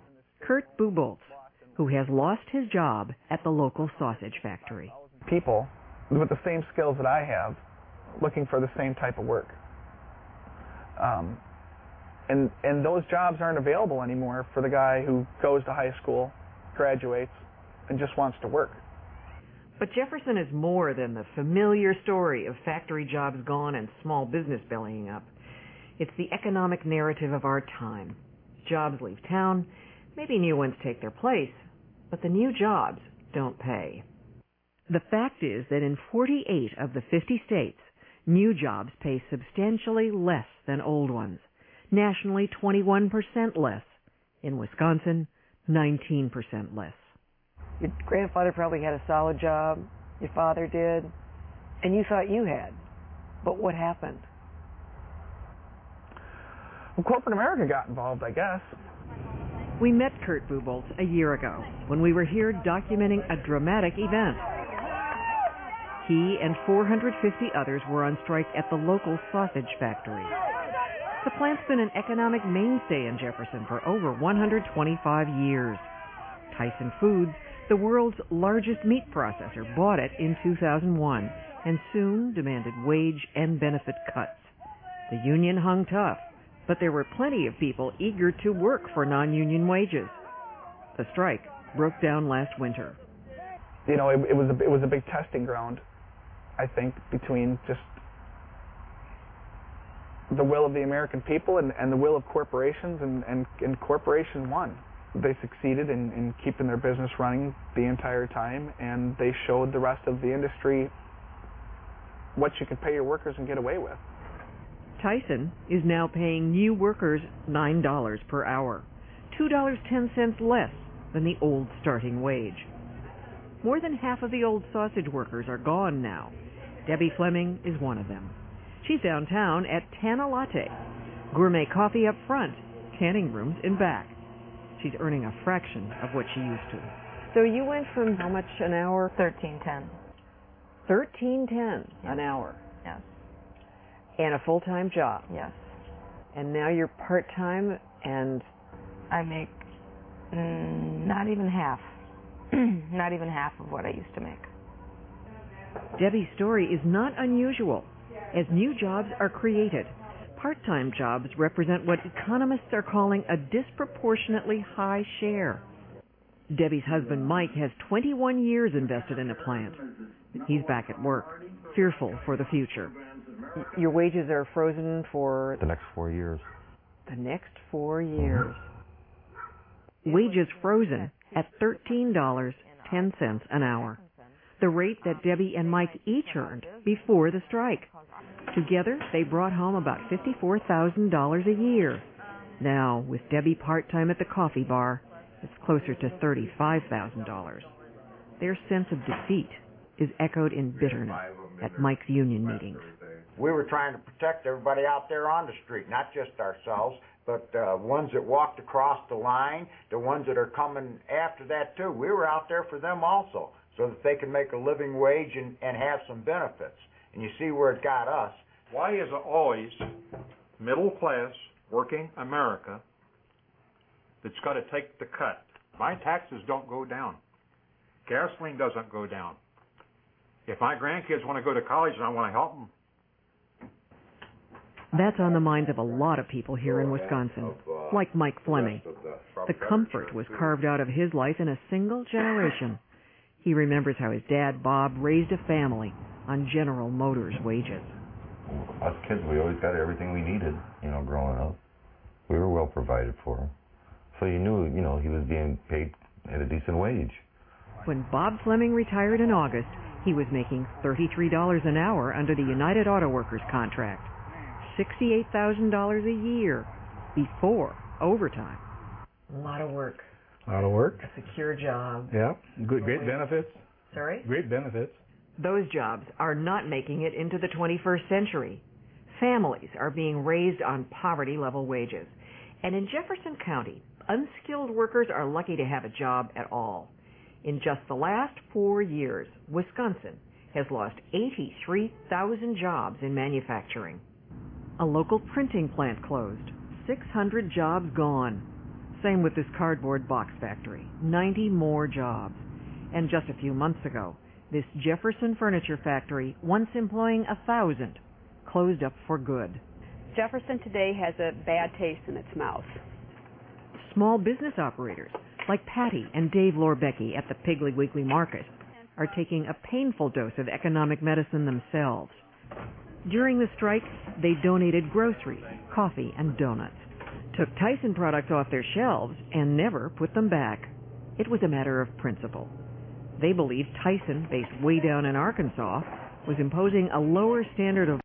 Kurt Buboltz, who has lost his job at the local sausage factory. People with the same skills that I have looking for the same type of work. Um, and, and those jobs aren't available anymore for the guy who goes to high school, graduates, and just wants to work. But Jefferson is more than the familiar story of factory jobs gone and small business bellying up. It's the economic narrative of our time. Jobs leave town, maybe new ones take their place, but the new jobs don't pay. The fact is that in forty-eight of the fifty states, new jobs pay substantially less than old ones. Nationally, twenty-one percent less. In Wisconsin, nineteen percent less. Your grandfather probably had a solid job, your father did, and you thought you had. But what happened? Well, corporate America got involved, I guess. We met Kurt Buboltz a year ago when we were here documenting a dramatic event. He and four hundred fifty others were on strike at the local sausage factory. The plant's been an economic mainstay in Jefferson for over one hundred twenty-five years. Tyson Foods, the world's largest meat processor, bought it in two thousand one and soon demanded wage and benefit cuts. The union hung tough, but there were plenty of people eager to work for non-union wages. The strike broke down last winter. You know, it, it was a, it was a big testing ground, I think, between just the will of the American people and, and the will of corporations, and, and, and corporation won. They succeeded in, in keeping their business running the entire time, and they showed the rest of the industry what you could pay your workers and get away with. Tyson is now paying new workers nine dollars per hour, two dollars and ten cents less than the old starting wage. More than half of the old sausage workers are gone now. Debbie Fleming is one of them. She's downtown at Tana Latte, gourmet coffee up front, canning rooms in back. She's earning a fraction of what she used to. So you went from how much an hour? Thirteen ten. Thirteen ten Yes. an hour. Yes. And a full-time job. Yes. And now you're part-time, and I make mm, not even half. Not even half of what I used to make. Debbie's story is not unusual. As new jobs are created, part-time jobs represent what economists are calling a disproportionately high share. Debbie's husband, Mike, has twenty-one years invested in the plant. He's back at work, fearful for the future. your wages are frozen for the next four years. The next four years. Wages frozen at thirteen dollars and ten cents an hour, the rate that Debbie and Mike each earned before the strike. Together, they brought home about fifty-four thousand dollars a year. Now, with Debbie part-time at the coffee bar, it's closer to thirty-five thousand dollars. Their sense of defeat is echoed in bitterness at Mike's union meetings. We were trying to protect everybody out there on the street, not just ourselves, but uh, ones that walked across the line, the ones that are coming after that too. We were out there for them also, so that they can make a living wage and, and have some benefits. And you see where it got us. Why is it always middle class, working America that's got to take the cut? My taxes don't go down. Gasoline doesn't go down. If my grandkids want to go to college and I want to help them, that's on the minds of a lot of people here in Wisconsin, like Mike Fleming. The comfort was carved out of his life in a single generation. He remembers how his dad, Bob, raised a family on General Motors wages. Us kids, we always got everything we needed, you know, growing up. We were well provided for. So you knew, you know, he was being paid at a decent wage. When Bob Fleming retired in August, he was making thirty-three dollars an hour under the United Auto Workers contract. sixty-eight thousand dollars a year before overtime. A lot of work. A lot of work. A secure job. Yeah. Good, great benefits. Sorry? Great benefits. Those jobs are not making it into the twenty-first century. Families are being raised on poverty-level wages. And in Jefferson County, unskilled workers are lucky to have a job at all. In just the last four years, Wisconsin has lost eighty-three thousand jobs in manufacturing. A local printing plant closed, six hundred jobs gone. Same with this cardboard box factory. ninety more jobs. And just a few months ago, this Jefferson Furniture Factory, once employing a thousand, closed up for good. Jefferson today has a bad taste in its mouth. Small business operators, like Patty and Dave Lorbecki at the Piggly Wiggly Market, are taking a painful dose of economic medicine themselves. During the strike, they donated groceries, coffee, and donuts, took Tyson products off their shelves, and never put them back. It was a matter of principle. They believed Tyson, based way down in Arkansas, was imposing a lower standard of